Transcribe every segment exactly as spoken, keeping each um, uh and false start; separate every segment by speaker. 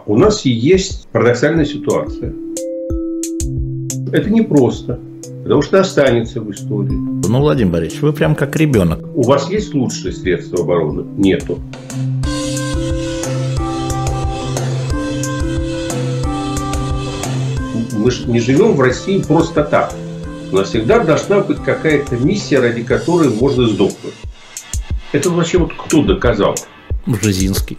Speaker 1: у нас есть парадоксальная ситуация. Это непросто, потому что останется в истории.
Speaker 2: Ну, Владимир Борисович, вы прям как ребенок.
Speaker 1: У вас есть лучшие средства обороны? Нету. Мы же не живем в России просто так. У нас всегда должна быть какая-то миссия, ради которой можно сдохнуть. Это вообще вот кто доказал?
Speaker 2: Бжезинский.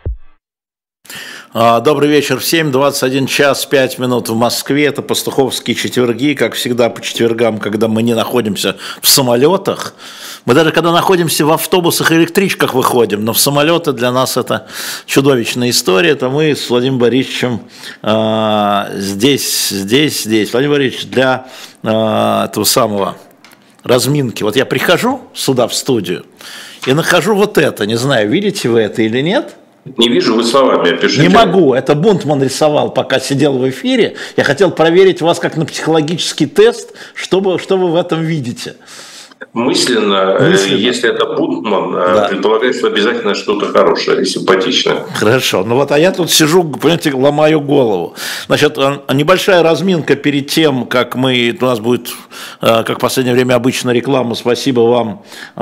Speaker 2: Добрый вечер всем, двадцать один час пять минут в Москве, это пастуховские четверги, как всегда по четвергам, когда мы не находимся в самолетах, мы даже когда находимся в автобусах и электричках выходим, но в самолеты для нас это чудовищная история, это мы с Владимиром Борисовичем э, здесь, здесь, здесь, Владимир Борисович, для э, этого самого разминки, вот я прихожу сюда в студию и нахожу вот это, не знаю, видите вы это или нет?
Speaker 3: Не вижу, вы словами опишите.
Speaker 2: Не могу, это Бунтман рисовал, пока сидел в эфире. Я хотел проверить вас как на психологический тест, что вы, что вы в этом видите.
Speaker 3: Мысленно, Мысленно. Если это Бунтман, да. Предполагаю, что обязательно что-то хорошее и симпатичное.
Speaker 2: Хорошо, ну вот, а я тут сижу, понимаете, ломаю голову. Значит, небольшая разминка перед тем, как мы, у нас будет, как в последнее время обычно реклама, спасибо вам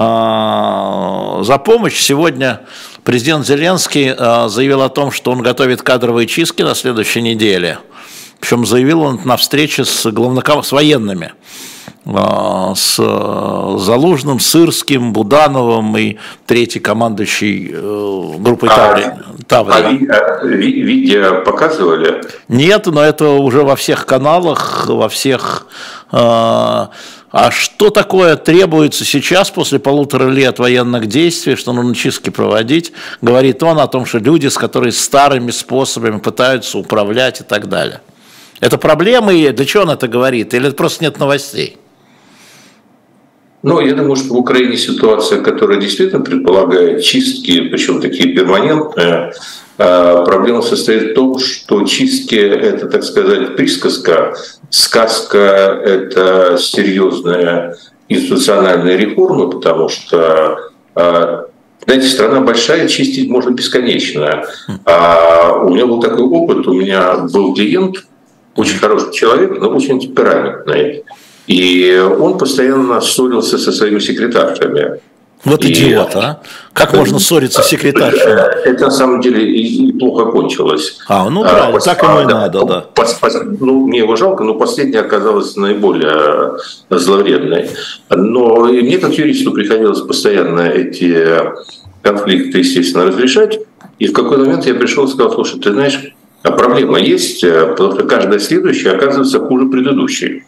Speaker 2: за помощь. Сегодня президент Зеленский заявил о том, что он готовит кадровые чистки на следующей неделе. Причем заявил он на встрече с, главноком... с военными. С Залужным, Сырским, Будановым и третий командующий группой Таврия.
Speaker 3: А, а ви, видео показывали?
Speaker 2: Нет, но это уже во всех каналах, во всех... А что такое требуется сейчас, после полутора лет военных действий, что нужно чистки проводить? Говорит он о том, что люди, с которыми старыми способами пытаются управлять и так далее. Это проблемы, и для чего он это говорит? Или это просто нет новостей?
Speaker 3: Ну, я думаю, что в Украине ситуация, которая действительно предполагает чистки, причем такие перманентные. Проблема состоит в том, что чистки – это, так сказать, присказка, сказка – это серьезная институциональная реформа, потому что, знаете, страна большая, чистить можно бесконечно. А у меня был такой опыт, у меня был клиент, очень хороший человек, но очень темпераментный. И он постоянно ссорился со своими секретаршами.
Speaker 2: Вот и... идиот, а? Как это, можно ссориться с секретаршами?
Speaker 3: Это на самом деле и плохо кончилось.
Speaker 2: А, ну правильно, пос... так ему и да, надо, да.
Speaker 3: Пос... Пос... Ну, мне его жалко, но последняя оказалась наиболее зловредной. Но и мне как юристу приходилось постоянно эти конфликты, естественно, разрешать. И в какой-то момент я пришел и сказал: слушай, ты знаешь, проблема есть, потому что каждая следующая оказывается хуже предыдущей.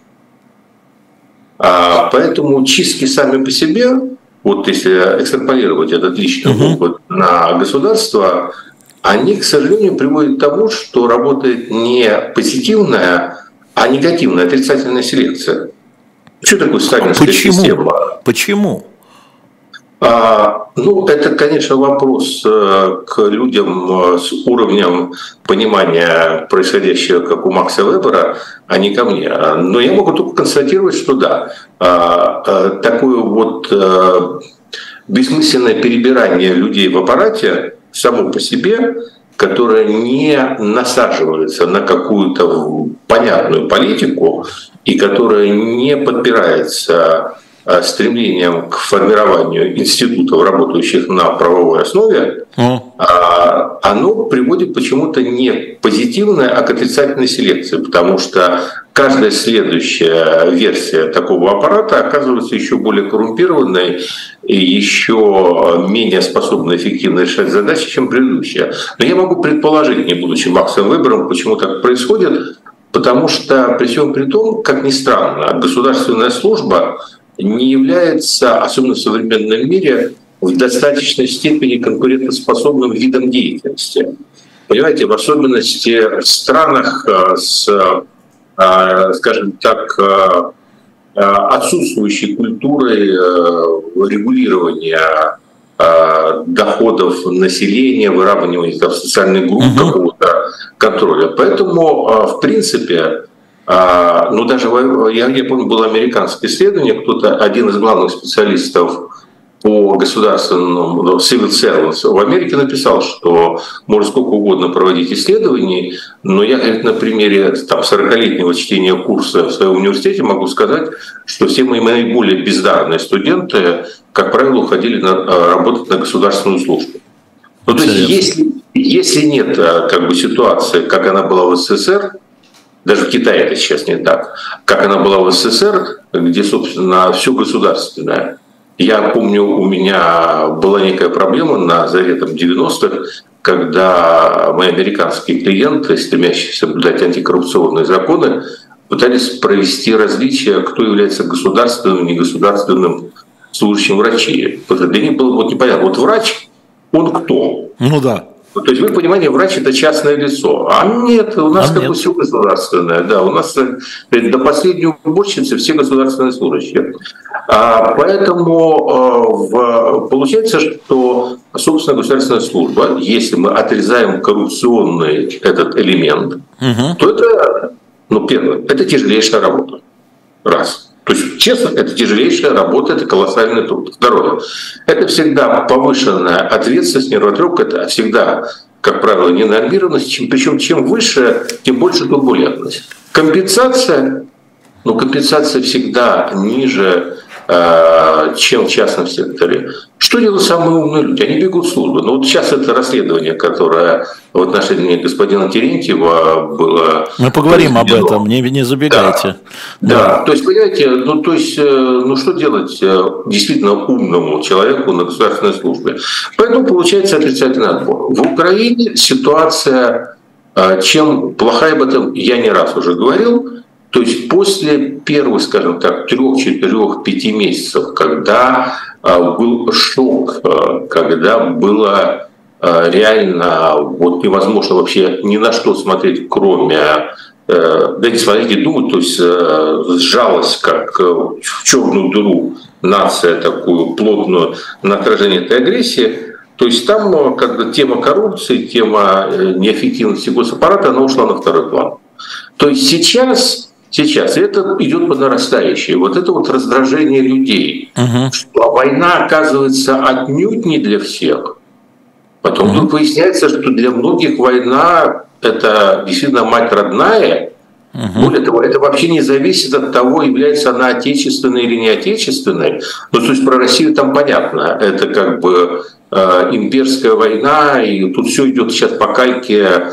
Speaker 3: А поэтому чистки сами по себе, вот если экстраполировать этот личный опыт uh-huh. на государство, они, к сожалению, приводят к тому, что работает не позитивная, а негативная, отрицательная селекция. Что такое сталинская
Speaker 2: Почему?
Speaker 3: система?
Speaker 2: Почему?
Speaker 3: А, ну, это, конечно, вопрос э, к людям с уровнем понимания происходящего, как у Макса Вебера, а не ко мне. Но я могу только констатировать, что да, э, э, такое вот э, бессмысленное перебирание людей в аппарате само по себе, которое не насаживается на какую-то понятную политику и которая не подбирается стремлением к формированию институтов, работающих на правовой основе, mm. оно приводит почему-то не к позитивной, а к отрицательной селекции, потому что каждая следующая версия такого аппарата оказывается еще более коррумпированной и еще менее способной эффективно решать задачи, чем предыдущая. Но я могу предположить, не будучи Максом Вебером, почему так происходит, потому что при всем при том, как ни странно, государственная служба не является, особенно в современном мире, в достаточной степени конкурентоспособным видом деятельности. Понимаете, в особенности в странах с, скажем так, отсутствующей культурой регулирования доходов населения, выравнивания там, социальных групп, uh-huh. какого-то контроля. Поэтому, в принципе, ну даже, я, я помню, было американское исследование, кто-то, один из главных специалистов по государственному civil servants в Америке написал, что можно сколько угодно проводить исследований, но я, говорит, на примере там, сорокалетнего чтения курса в своем университете могу сказать, что все мои наиболее бездарные студенты, как правило, уходили на, работать на государственную службу. Ну, то есть, если, если нет как бы, ситуации, как она была в СССР, даже в Китае это сейчас не так, как она была в СССР, где, собственно, все государственное. Я помню, у меня была некая проблема на заре там, девяностых, когда мои американские клиенты, стремящиеся соблюдать антикоррупционные законы, пытались провести различия, кто является государственным и негосударственным служащим врачей. Для них было вот непонятно. Вот врач, он кто?
Speaker 2: Ну да.
Speaker 3: То есть, вы понимаете, врач – это частное лицо. А нет, у нас а как бы все государственное. Да, у нас до последней уборщицы все государственные служащие. А, поэтому в, получается, что, собственно, государственная служба, если мы отрезаем коррупционный этот элемент, угу. то это, ну, первое, это тяжелейшая работа. Раз. То есть, честно, это тяжелейшая работа, это колоссальный труд. Второе. Это всегда повышенная ответственность, нервотрепка, это всегда, как правило, ненормированность. Чем, причем чем выше, тем больше турбулентность. Компенсация, ну, компенсация всегда ниже, э, чем в частном секторе. Что делают самые умные люди? Они бегут в службу. Ну, вот сейчас это расследование, которое в отношении господина Терентьева было...
Speaker 2: Мы поговорим об этом, не, не забегайте.
Speaker 3: Да, да. да, то есть, понимаете, ну, то есть, ну, что делать действительно умному человеку на государственной службе? Поэтому получается отрицательный отбор. В Украине ситуация, чем плохая, об этом я не раз уже говорил. То есть после первых, скажем так, трех, четырех, пяти месяцев, когда был шок, когда было реально вот невозможно вообще ни на что смотреть, кроме, да не смотреть и думать, то есть сжалась как в черную дыру нация такую плотную на отражение этой агрессии. То есть там как бы тема коррупции, тема неэффективности госаппарата, она ушла на второй план. То есть сейчас... Сейчас это идет по нарастающей. Вот это вот раздражение людей, uh-huh. что война оказывается отнюдь не для всех. Потом uh-huh. вдруг выясняется, что для многих война это действительно мать родная. Uh-huh. Более того, это вообще не зависит от того, является она отечественной или не отечественной. Ну, то есть про Россию там понятно. Это как бы э, имперская война, и тут все идет сейчас по кальке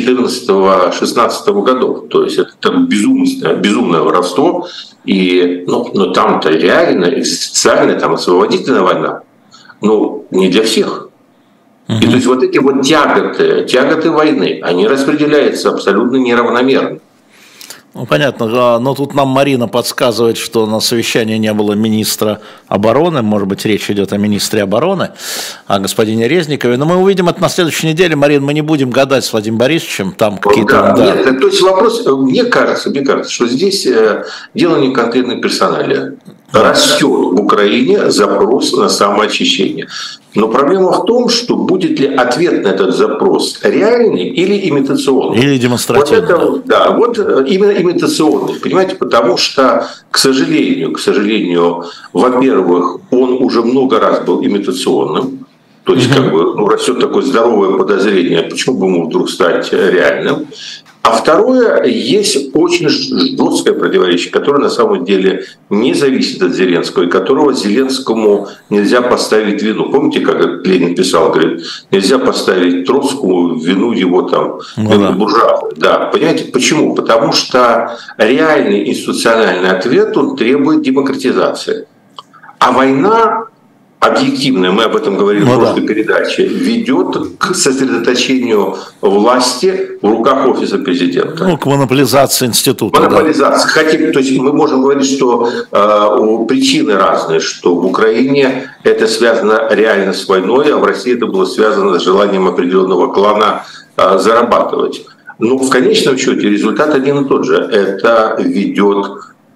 Speaker 3: четырнадцатого-шестнадцатого годов. То есть это там безумное, безумное воровство. И, ну, но там-то реально экзистенциальная, там освободительная война. Ну, не для всех. Uh-huh. И то есть вот эти вот тяготы, тяготы войны, они распределяются абсолютно неравномерно.
Speaker 2: Ну, понятно, но тут нам Марина подсказывает, что на совещании не было министра обороны, может быть, речь идет о министре обороны, о господине Резникове, но мы увидим это на следующей неделе. Марин, мы не будем гадать с Владимиром Борисовичем, там какие-то...
Speaker 3: Да, да. Нет, то есть вопрос, мне кажется, мне кажется, что здесь дело не в конкретной персонале. Растет в Украине запрос на самоочищение. Но проблема в том, что будет ли ответ на этот запрос реальный или имитационный.
Speaker 2: Или демонстративный.
Speaker 3: Вот это, да, вот именно имитационный, понимаете, потому что, к сожалению, к сожалению, во-первых, он уже много раз был имитационным. То есть, как бы, ну, растет такое здоровое подозрение, почему бы ему вдруг стать реальным. А второе, есть очень жесткое противоречие, которое на самом деле не зависит от Зеленского, и которого Зеленскому нельзя поставить вину. Помните, как Ленин писал, говорит, нельзя поставить Троцкому вину его там, вину буржуаза. Да, понимаете, почему? Потому что реальный институциональный ответ, он требует демократизации. А война... объективная, мы об этом говорили ну, в прошлой да. передаче, ведет к сосредоточению власти в руках офиса президента.
Speaker 2: Ну, к монополизации института.
Speaker 3: Монополизация. Да. Хотим, то есть мы можем говорить, что э, причины разные, что в Украине это связано реально с войной, а в России это было связано с желанием определенного клана э, зарабатывать. Но в конечном счете результат один и тот же. Это ведет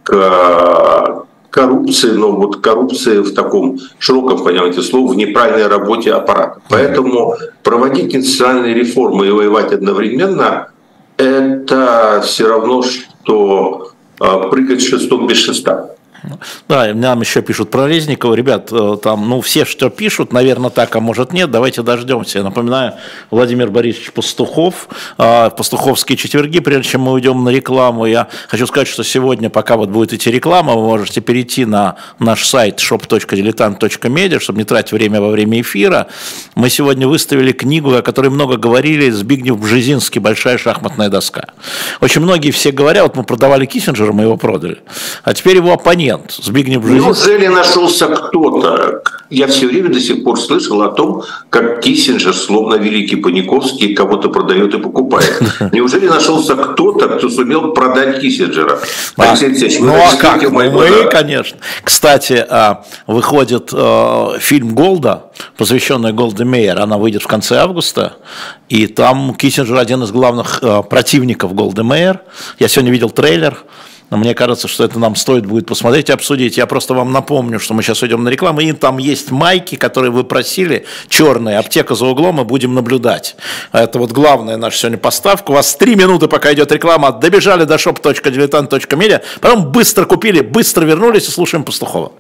Speaker 3: к коррупции, но вот коррупции в таком широком понимании слова, в неправильной работе аппарата. Поэтому проводить институциональные реформы и воевать одновременно – это все равно, что прыгать шестом без шеста.
Speaker 2: Да, нам еще пишут про Резникова. Ребят, там, ну, все, что пишут, наверное, так, а может нет. Давайте дождемся. Я напоминаю, Владимир Борисович Пастухов, Пастуховские четверги. Прежде чем мы уйдем на рекламу, я хочу сказать, что сегодня, пока вот будет идти реклама, вы можете перейти на наш сайт шоп точка дилетант точка медиа, чтобы не тратить время во время эфира. Мы сегодня выставили книгу, о которой много говорили, Збигнев Бжезинский «Большая шахматная доска». Очень многие все говорят, вот мы продавали Киссинджера, мы его продали, а теперь его оппонент. Збигнев Бжезинский.
Speaker 3: Неужели нашелся кто-то? Я все время до сих пор слышал о том, как Киссинджер, словно великий Паниковский, кого-то продает и покупает. Неужели нашелся кто-то, кто сумел продать Киссинджера?
Speaker 2: А, ну а как? Ну, мы, конечно. Кстати, выходит фильм «Голда», посвященный Голде Меир. Она выйдет в конце августа. И там Киссинджер один из главных противников Голде Меир. Я сегодня видел трейлер. Но мне кажется, что это нам стоит будет посмотреть и обсудить. Я просто вам напомню, что мы сейчас идем на рекламу, и там есть майки, которые вы просили, черные, аптека за углом, мы будем наблюдать. Это вот главная наша сегодня поставка. У вас три минуты, пока идет реклама, добежали до шоп точка дилетант точка медиа, потом быстро купили, быстро вернулись и слушаем Пастухова.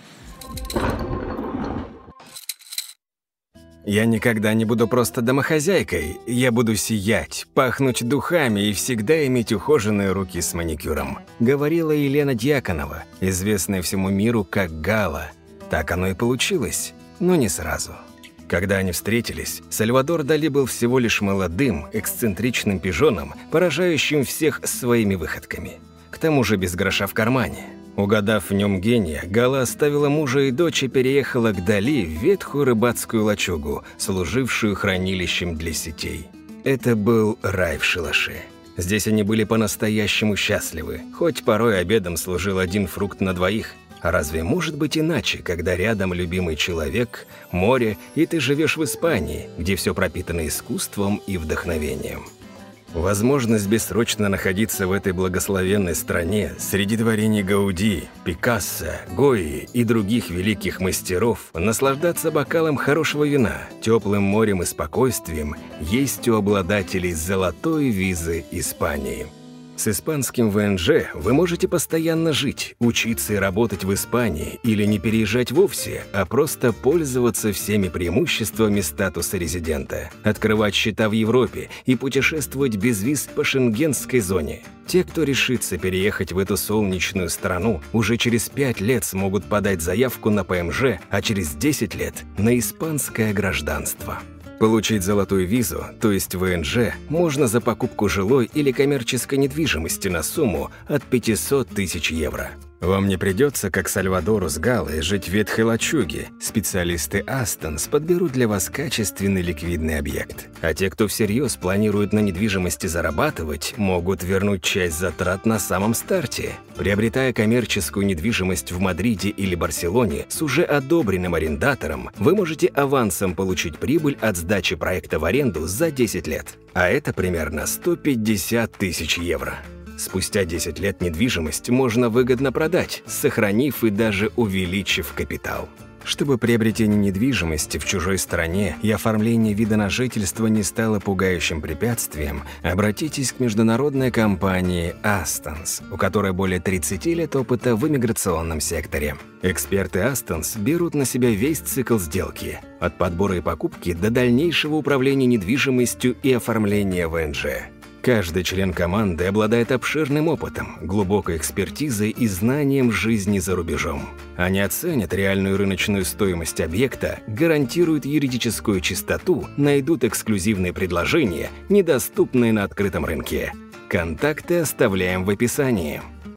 Speaker 4: Я никогда не буду просто домохозяйкой, я буду сиять, пахнуть духами и всегда иметь ухоженные руки с маникюром, говорила Елена Дьяконова, известная всему миру как Гала. Так оно и получилось, но не сразу. Когда они встретились, Сальвадор Дали был всего лишь молодым, эксцентричным пижоном, поражающим всех своими выходками. К тому же без гроша в кармане. Угадав в нем гения, Гала оставила мужа и дочь и переехала к Дали в ветхую рыбацкую лачугу, служившую хранилищем для сетей. Это был рай в шалаше. Здесь они были по-настоящему счастливы, хоть порой обедом служил один фрукт на двоих. А разве может быть иначе, когда рядом любимый человек, море, и ты живешь в Испании, где все пропитано искусством и вдохновением? Возможность бессрочно находиться в этой благословенной стране среди творений Гауди, Пикассо, Гойи и других великих мастеров, наслаждаться бокалом хорошего вина, теплым морем и спокойствием есть у обладателей золотой визы Испании. С испанским вэ эн жэ вы можете постоянно жить, учиться и работать в Испании или не переезжать вовсе, а просто пользоваться всеми преимуществами статуса резидента, открывать счета в Европе и путешествовать без виз по шенгенской зоне. Те, кто решится переехать в эту солнечную страну, уже через пять лет смогут подать заявку на пэ эм жэ, а через десять лет – на испанское гражданство. Получить золотую визу, то есть вэ эн жэ, можно за покупку жилой или коммерческой недвижимости на сумму от пятисот тысяч евро. Вам не придется, как Сальвадору с Галой, жить в ветхой лачуге. Специалисты Астонс подберут для вас качественный ликвидный объект. А те, кто всерьез планирует на недвижимости зарабатывать, могут вернуть часть затрат на самом старте. Приобретая коммерческую недвижимость в Мадриде или Барселоне с уже одобренным арендатором, вы можете авансом получить прибыль от сдачи проекта в аренду за десять лет. А это примерно сто пятьдесят тысяч евро. Спустя десять лет недвижимость можно выгодно продать, сохранив и даже увеличив капитал. Чтобы приобретение недвижимости в чужой стране и оформление вида на жительство не стало пугающим препятствием, обратитесь к международной компании Астонс, у которой более тридцати лет опыта в иммиграционном секторе. Эксперты Астонс берут на себя весь цикл сделки – от подбора и покупки до дальнейшего управления недвижимостью и оформления вэ эн жэ. Каждый член команды обладает обширным опытом, глубокой экспертизой и знанием жизни за рубежом. Они оценят реальную рыночную стоимость объекта, гарантируют юридическую чистоту, найдут эксклюзивные предложения, недоступные на открытом рынке. Контакты оставляем в описании.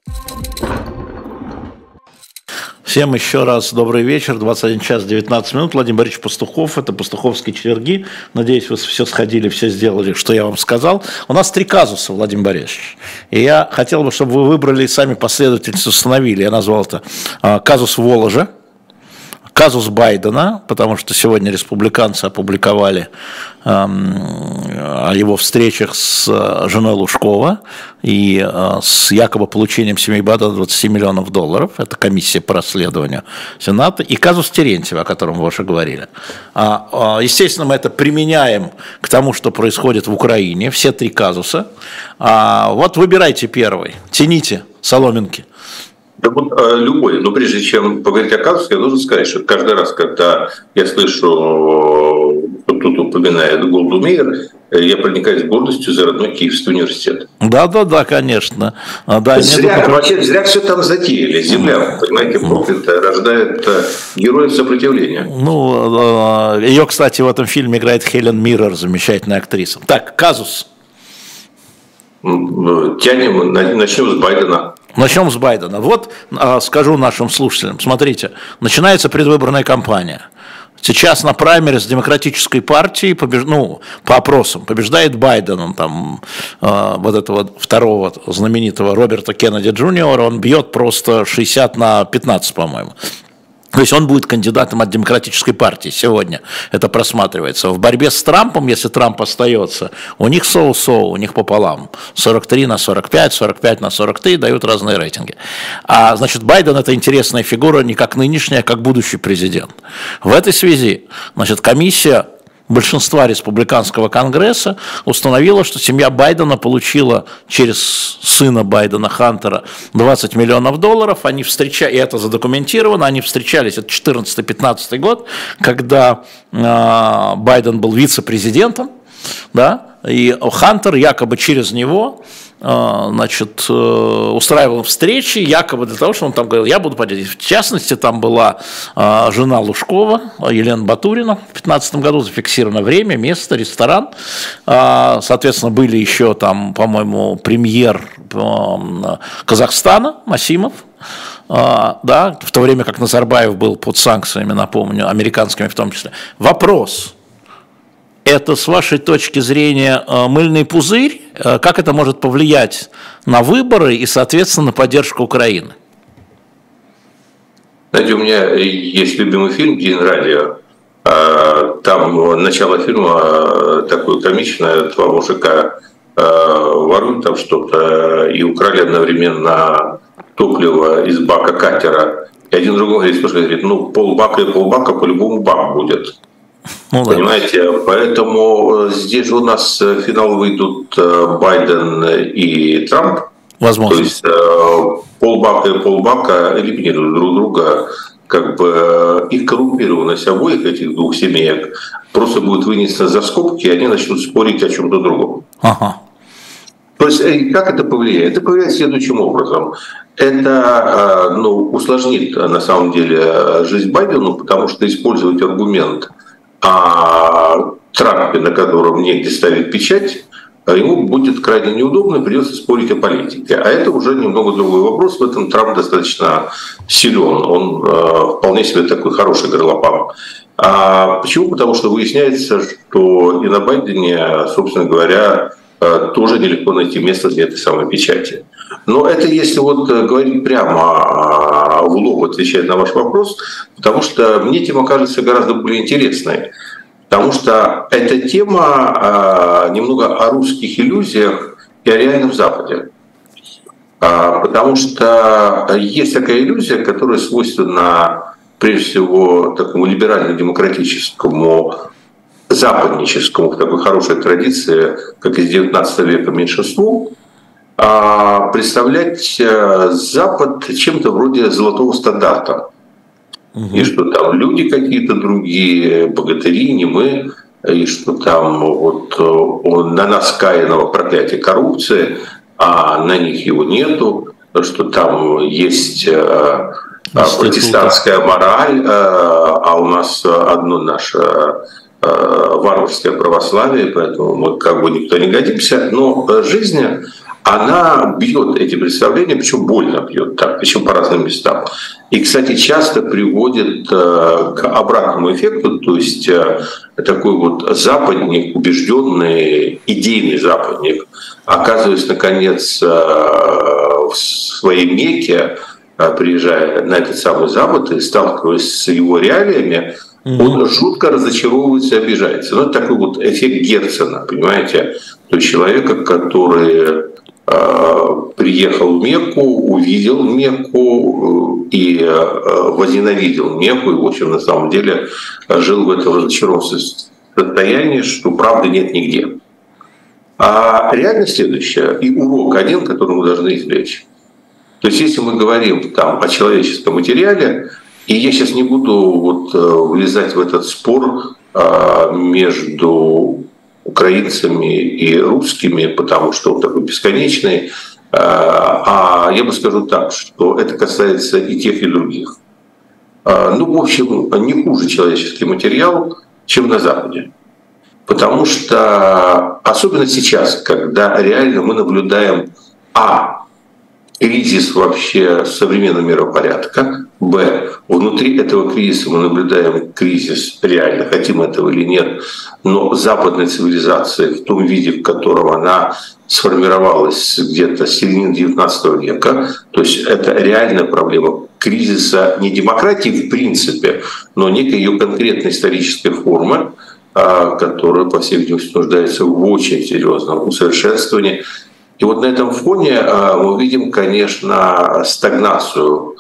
Speaker 2: Всем еще раз добрый вечер, двадцать один час девятнадцать минут, Владимир Борисович Пастухов, это Пастуховские четверги, надеюсь, вы все сходили, все сделали, что я вам сказал. У нас три казуса, Владимир Борисович, и я хотел бы, чтобы вы выбрали и сами последовательность установили, я назвал это казус Воложа, казус Байдена, потому что сегодня республиканцы опубликовали эм, о его встречах с женой Лужкова и э, с якобы получением семьи Байдена двадцати миллионов долларов. Это комиссия по расследованию Сената. И казус Терентьева, о котором вы уже говорили. А, а, естественно, мы это применяем к тому, что происходит в Украине. Все три казуса. А, вот выбирайте первый. Тяните соломинки.
Speaker 3: Да вот э, любой. Но прежде чем поговорить о казусе, я должен сказать, что каждый раз, когда я слышу, кто тут упоминает Голду Меир, я проникаюсь гордостью за родной Киевский университет.
Speaker 2: Да, да, да, конечно. Да,
Speaker 3: зря, нету... вообще, зря все там затеяли. Земля, понимаете, проклятая, рождает героев сопротивления.
Speaker 2: Ну, ее, кстати, в этом фильме играет Хелен Миррер, замечательная актриса. Так, казус.
Speaker 3: Тянем, начнем с Байдена.
Speaker 2: Начнем с Байдена. Вот скажу нашим слушателям, смотрите, начинается предвыборная кампания. Сейчас на праймере с Демократической партией, побеж... ну, по опросам, побеждает Байден, он там э, вот этого второго знаменитого Роберта Кеннеди Джуниора, он бьет просто шестьдесят на пятнадцать, по-моему. То есть он будет кандидатом от Демократической партии сегодня, это просматривается. В борьбе с Трампом, если Трамп остается, у них соу-соу, у них пополам. сорок три на сорок пять, сорок пять на сорок три дают разные рейтинги. А значит, Байден – это интересная фигура не как нынешняя, а как будущий президент. В этой связи, значит, комиссия большинства республиканского конгресса установила, что семья Байдена получила через сына Байдена, Хантера, двадцать миллионов долларов. Они встречались, и это задокументировано, они встречались, это четырнадцатый-пятнадцатый год, когда э, Байден был вице-президентом, да, и Хантер якобы через него значит, устраивал встречи, якобы для того, что он там говорил, я буду поддерживать. В частности, там была жена Лужкова, Елена Батурина, в две тысячи пятнадцатом году зафиксировано время, место, ресторан. Соответственно, были еще там, по-моему, премьер Казахстана Масимов, да, в то время как Назарбаев был под санкциями, напомню, американскими в том числе. Вопрос. Это, с вашей точки зрения, мыльный пузырь? Как это может повлиять на выборы и, соответственно, на поддержку Украины?
Speaker 3: Знаете, у меня есть любимый фильм «День радио». Там начало фильма такое комичное, два мужика воруют там что-то и украли одновременно топливо из бака катера. И один другому говорит, слушай, говорит, ну полбака и полбака по-любому бак будет. Ну, понимаете, да. Поэтому здесь у нас в финал выйдут Байден и Трамп.
Speaker 2: Возможно.
Speaker 3: То есть полбака и полбака элиминируют друг друга, как бы их коррумпированность обоих этих двух семеек просто будет вынесена за скобки, и они начнут спорить о чем-то другом.
Speaker 2: Ага.
Speaker 3: То есть как это повлияет? Это повлияет следующим образом. Это ну, усложнит на самом деле жизнь Байдену, потому что использовать аргумент о Трампе, на котором негде ставить печать, ему будет крайне неудобно, придется спорить о политике. А это уже немного другой вопрос. В этом Трамп достаточно силен. Он э, вполне себе такой хороший горлопан. А почему? Потому что выясняется, что и на Байдене, собственно говоря, э, тоже нелегко найти место для этой самой печати. Но это если вот говорить прямо в лоб, отвечать на ваш вопрос, потому что мне тема кажется гораздо более интересной. Потому что эта тема немного о русских иллюзиях и о реальном Западе. Потому что есть такая иллюзия, которая свойственна прежде всего такому либерально-демократическому, западническому, в такой хорошей традиции, как из девятнадцатого века, меньшинству, представлять Запад чем-то вроде золотого стандарта. Угу. И что там люди какие-то другие, богатыри, не мы, и что там вот на нас каянного проклятия коррупции, а на них его нету, что там есть протестантская мораль, а у нас одно наше варварское православие, поэтому мы как бы никто не годимся. Но жизнь, она бьет эти представления, причем больно бьет, так, причем по разным местам. И, кстати, часто приводит к обратному эффекту, то есть такой вот западник, убежденный, идейный западник, оказываясь, наконец, в своей Мекке, приезжая на этот самый Запад и сталкиваясь с его реалиями, mm-hmm. он жутко разочаровывается и обижается. Ну, это такой вот эффект Герцена, понимаете? То есть человека, который приехал в Мекку, увидел Мекку и возненавидел Мекку, и, в общем, на самом деле жил в этом разочарованном состоянии, что правды нет нигде. А реальность следующая, и урок один, который мы должны извлечь. То есть если мы говорим там о человеческом материале, и я сейчас не буду вот влезать в этот спор между украинцами и русскими, потому что он такой бесконечный, а я бы скажу так, что это касается и тех, и других. Ну, в общем, не хуже человеческий материал, чем на Западе. Потому что, особенно сейчас, когда реально мы наблюдаем а. кризис вообще современного миропорядка, б. внутри этого кризиса мы наблюдаем кризис, реально, хотим этого или нет, но западной цивилизации в том виде, в котором она сформировалась где-то с середины девятнадцатого века, то есть это реальная проблема кризиса не демократии в принципе, но некой ее конкретной исторической формы, которая, по всей видимости, нуждается в очень серьезном усовершенствовании. И вот на этом фоне мы видим, конечно, стагнацию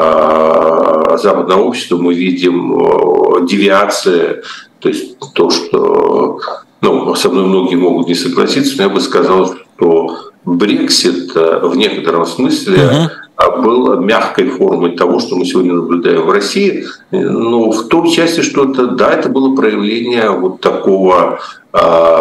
Speaker 3: западного общества, мы видим девиации, то есть то, что, ну, со мной многие могут не согласиться, но я бы сказал, что Брексит в некотором смысле uh-huh. был мягкой формой того, что мы сегодня наблюдаем в России, но в том части, что это, да, это было проявление вот такого э,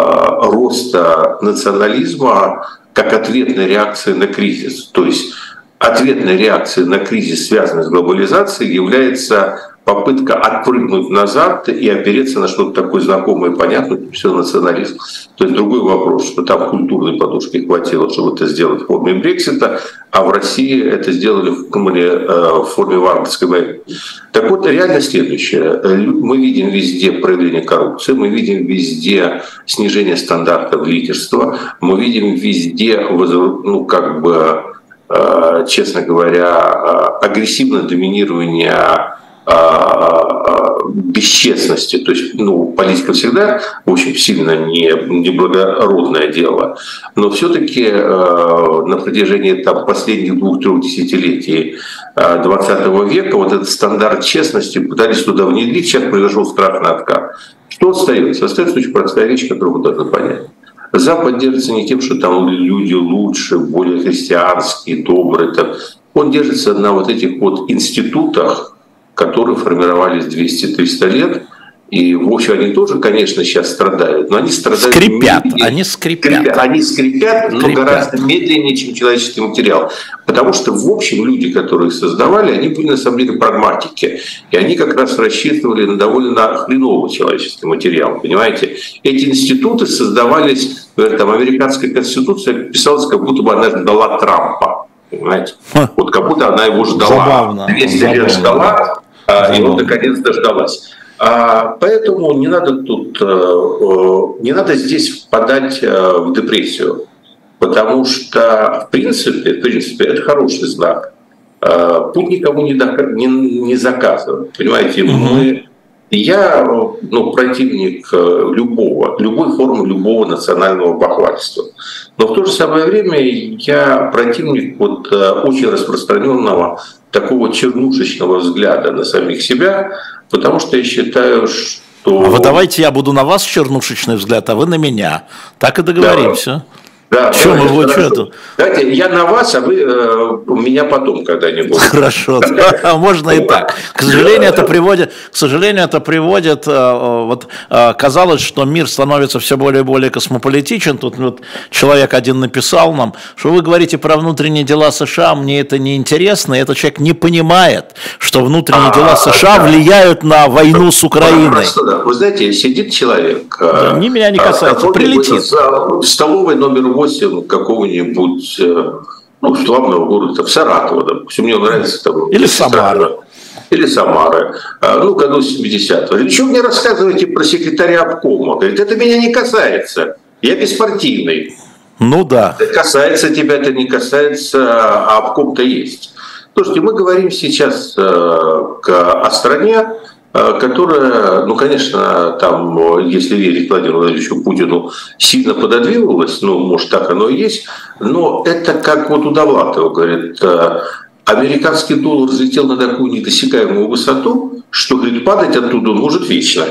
Speaker 3: роста национализма, как ответная реакция на кризис. То есть ответной реакцией на кризис, связанный с глобализацией, является попытка отпрыгнуть назад и опереться на что-то такое знакомое и понятное, все национализм. То есть другой вопрос, что там культурной подушки хватило, чтобы это сделать в форме Брексита, а в России это сделали в форме, в форме варварской войны. Так вот, реально следующее. Мы видим везде проявление коррупции, мы видим везде снижение стандартов лидерства, мы видим везде, ну, как бы, честно говоря, агрессивное доминирование бесчестности. То есть, ну, политика всегда, в общем, сильно не, неблагородное дело, но все-таки э, на протяжении там, последних двух-трех десятилетий двадцатого века вот этот стандарт честности пытались туда внедрить, сейчас произошел страх на откат. Что остается? Остается очень простая вещь, которую вы должны понять. Запад держится не тем, что там люди лучше, более христианские, добрые. Там. Он держится на вот этих вот институтах, которые формировались двести-триста лет. И, в общем, они тоже, конечно, сейчас страдают, но они страдают...
Speaker 2: Скрипят, медленнее. они скрипят.
Speaker 3: скрипят. Они скрипят, но скрипят. Гораздо медленнее, чем человеческий материал. Потому что, в общем, люди, которые их создавали, они были, на самом деле, прагматики. И они как раз рассчитывали на довольно хреновый человеческий материал, понимаете? Эти институты создавались, там, американская конституция писалась, как будто бы она ждала Трампа, понимаете? Ха. Вот как будто она его ждала.
Speaker 2: Забавно.
Speaker 3: двести лет ждала, Забавно. И вот, наконец, дождалась. Поэтому не надо тут, не надо здесь впадать в депрессию, потому что в принципе, в принципе это хороший знак. Путь никому не, не, не заказан, понимаете? Mm-hmm. Мы, я ну, противник любого, любой формы любого национального бахвальства, но в то же самое время я противник вот очень распространенного такого чернушечного взгляда на самих себя. Потому что я считаю, что...
Speaker 2: А вы давайте я буду на вас чернушечный взгляд, а вы на меня. Так и договоримся.
Speaker 3: Да,
Speaker 2: что мы вот что-то?
Speaker 3: Давайте я на вас, а вы э, у меня потом когда-нибудь.
Speaker 2: Хорошо, можно и так. К сожалению, это приводит, к сожалению, это приводит, вот казалось, что мир становится все более и более космополитичен. Тут вот человек один написал нам, что вы говорите про внутренние дела США, мне это не интересно, и этот человек не понимает, что внутренние дела США влияют на войну с Украиной.
Speaker 3: Вы знаете, сидит человек,
Speaker 2: ни меня не касается, прилетит.
Speaker 3: В столовой номер восемь какого-нибудь, ну, славного города, в Саратово, допустим, мне нравится там...
Speaker 2: Или Самара.
Speaker 3: Или Самара, ну, году семидесятого. Говорит, что мне рассказываете про секретаря обкома? Говорит, это меня не касается, я беспартийный.
Speaker 2: Ну да.
Speaker 3: Это касается тебя, это не касается, а обком-то есть. Слушайте, мы говорим сейчас о стране, которая, ну, конечно, там, если верить Владимиру Владимировичу Путину, сильно пододвинулась, ну, может, так оно и есть, но это как вот у Довлатова, говорит, американский доллар взлетел на такую недосягаемую высоту, что, говорит, падать оттуда он может вечно.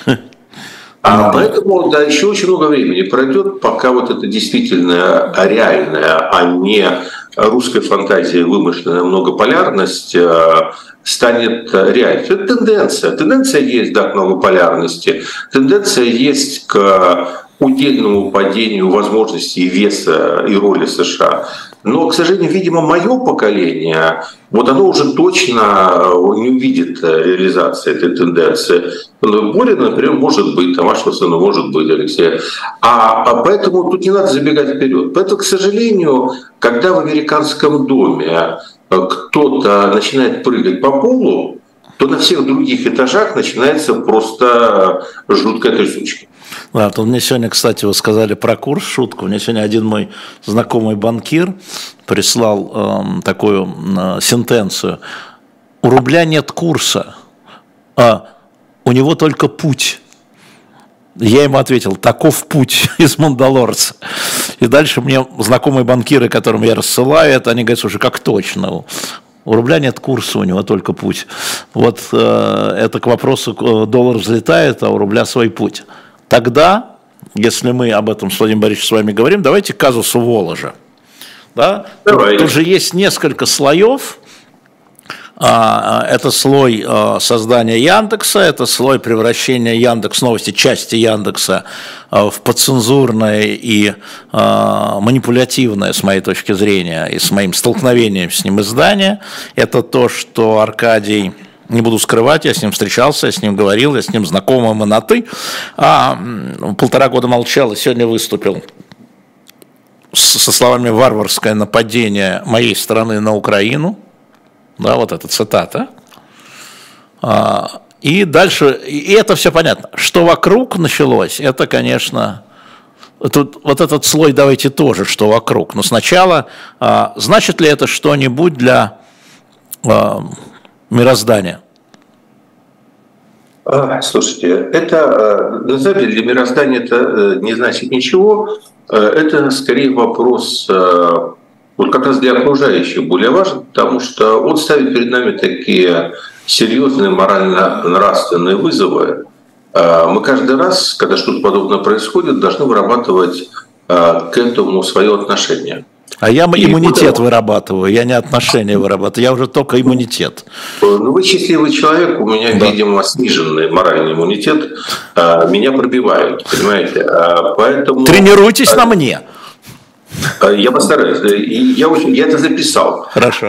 Speaker 3: А поэтому, да, еще очень много времени пройдет, пока вот это действительно реальное, а не русской фантазии вымышленная многополярность станет реальностью. Это тенденция. Тенденция есть, да, к многополярности. Тенденция есть к удельному падению возможностей и веса и роли США. Но, к сожалению, видимо, мое поколение, вот оно уже точно не увидит реализации этой тенденции. Борин, например, может быть, там Ашварсона может быть, Алексей. А, а поэтому тут не надо забегать вперед. Поэтому, к сожалению, когда в американском доме кто-то начинает прыгать по полу, то на всех других этажах начинается просто жуткая трясучка.
Speaker 2: Да, то мне сегодня, кстати, вы сказали про курс, шутку. Мне сегодня один мой знакомый банкир прислал э, такую э, сентенцию. У рубля нет курса, а у него только путь. Я ему ответил, таков путь из Мандалорца. И дальше мне знакомые банкиры, которым я рассылаю это, они говорят, слушай, как точно? У рубля нет курса, у него только путь. Вот э, это к вопросу, доллар взлетает, а у рубля свой путь. Тогда, если мы об этом с Владимиром Борисовичем с вами говорим, давайте к казусу Воложа. Да? Тут, тут же есть несколько слоев. Это слой создания Яндекса, это слой превращения Яндекс.Новости, части Яндекса, в подцензурное и манипулятивное, с моей точки зрения, и с моим столкновением с ним издание. Это то, что Аркадий... Не буду скрывать, я с ним встречался, я с ним говорил, я с ним знакомый мы на «ты». А полтора года молчал и сегодня выступил со словами «варварское нападение моей страны на Украину». Да, вот эта цитата. И дальше, и это все понятно. Что вокруг началось, это, конечно... Тут, вот этот слой давайте тоже, что вокруг. Но сначала, значит ли это что-нибудь для... мироздания?
Speaker 3: Слушайте, это на самом деле для мироздания это не значит ничего. Это скорее вопрос вот как раз для окружающих более важен, потому что он ставит перед нами такие серьезные морально-нравственные вызовы. Мы каждый раз, когда что-то подобное происходит, должны вырабатывать к этому свое отношение.
Speaker 2: А я и иммунитет потом... вырабатываю, я не отношения вырабатываю, я уже только иммунитет.
Speaker 3: Ну, вы счастливый человек, у меня, да. видимо, сниженный моральный иммунитет, меня пробивают, понимаете? Поэтому...
Speaker 2: Тренируйтесь на мне.
Speaker 3: Я постараюсь, я, очень, я это записал.
Speaker 2: Хорошо.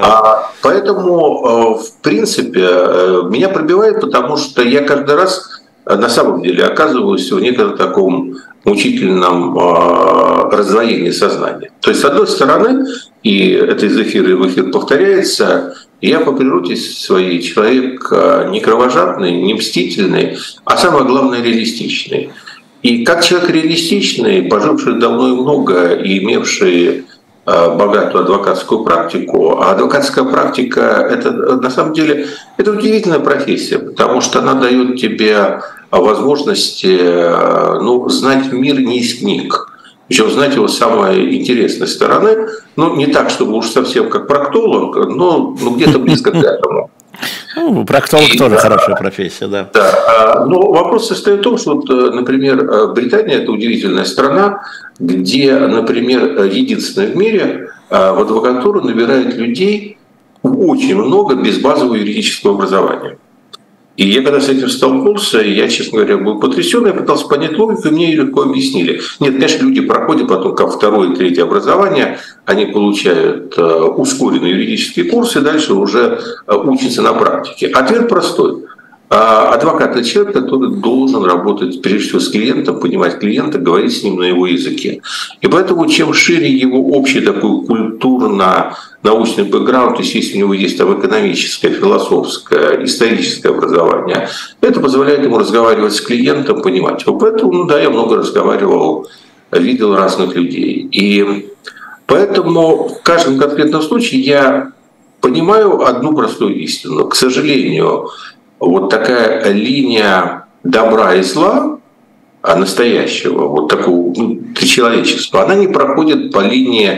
Speaker 3: Поэтому, в принципе, меня пробивает, потому что я каждый раз на самом деле оказываюсь в некотором таком мучительном э, раздвоении сознания. То есть, с одной стороны, и это из эфира в эфир повторяется, я по природе своей человек не кровожадный, не мстительный, а самое главное реалистичный. И как человек реалистичный, поживший давно и много и имевший богатую адвокатскую практику. А адвокатская практика – это на самом деле это удивительная профессия, потому что она дает тебе возможности ну, знать мир не из книг. Причем знать его с самой интересной стороны. Ну, не так, чтобы уж совсем как проктолог, но ну, где-то близко к этому.
Speaker 2: Ну, проктолог и, тоже да, хорошая профессия, да.
Speaker 3: Да. Но вопрос состоит в том, что, вот, например, Британия – это удивительная страна, где, например, единственная в мире в адвокатуру набирает людей очень много без базового юридического образования. И я когда с этим столкнулся, я, честно говоря, был потрясен, я пытался понять логику, и мне ее легко объяснили. Нет, конечно, люди проходят потом как второе и третье образование, они получают ускоренные юридические курсы, и дальше уже учатся на практике. Ответ простой. Адвокат – это человек, который должен работать прежде всего с клиентом, понимать клиента, говорить с ним на его языке. И поэтому чем шире его общий такой культурно-научный бэкграунд, то есть если у него есть там экономическое, философское, историческое образование, это позволяет ему разговаривать с клиентом, понимать его. Поэтому, ну да, я много разговаривал, видел разных людей. И поэтому в каждом конкретном случае я понимаю одну простую истину. К сожалению, вот такая линия добра и зла, настоящего, вот такого ну, человечества, она не проходит по линии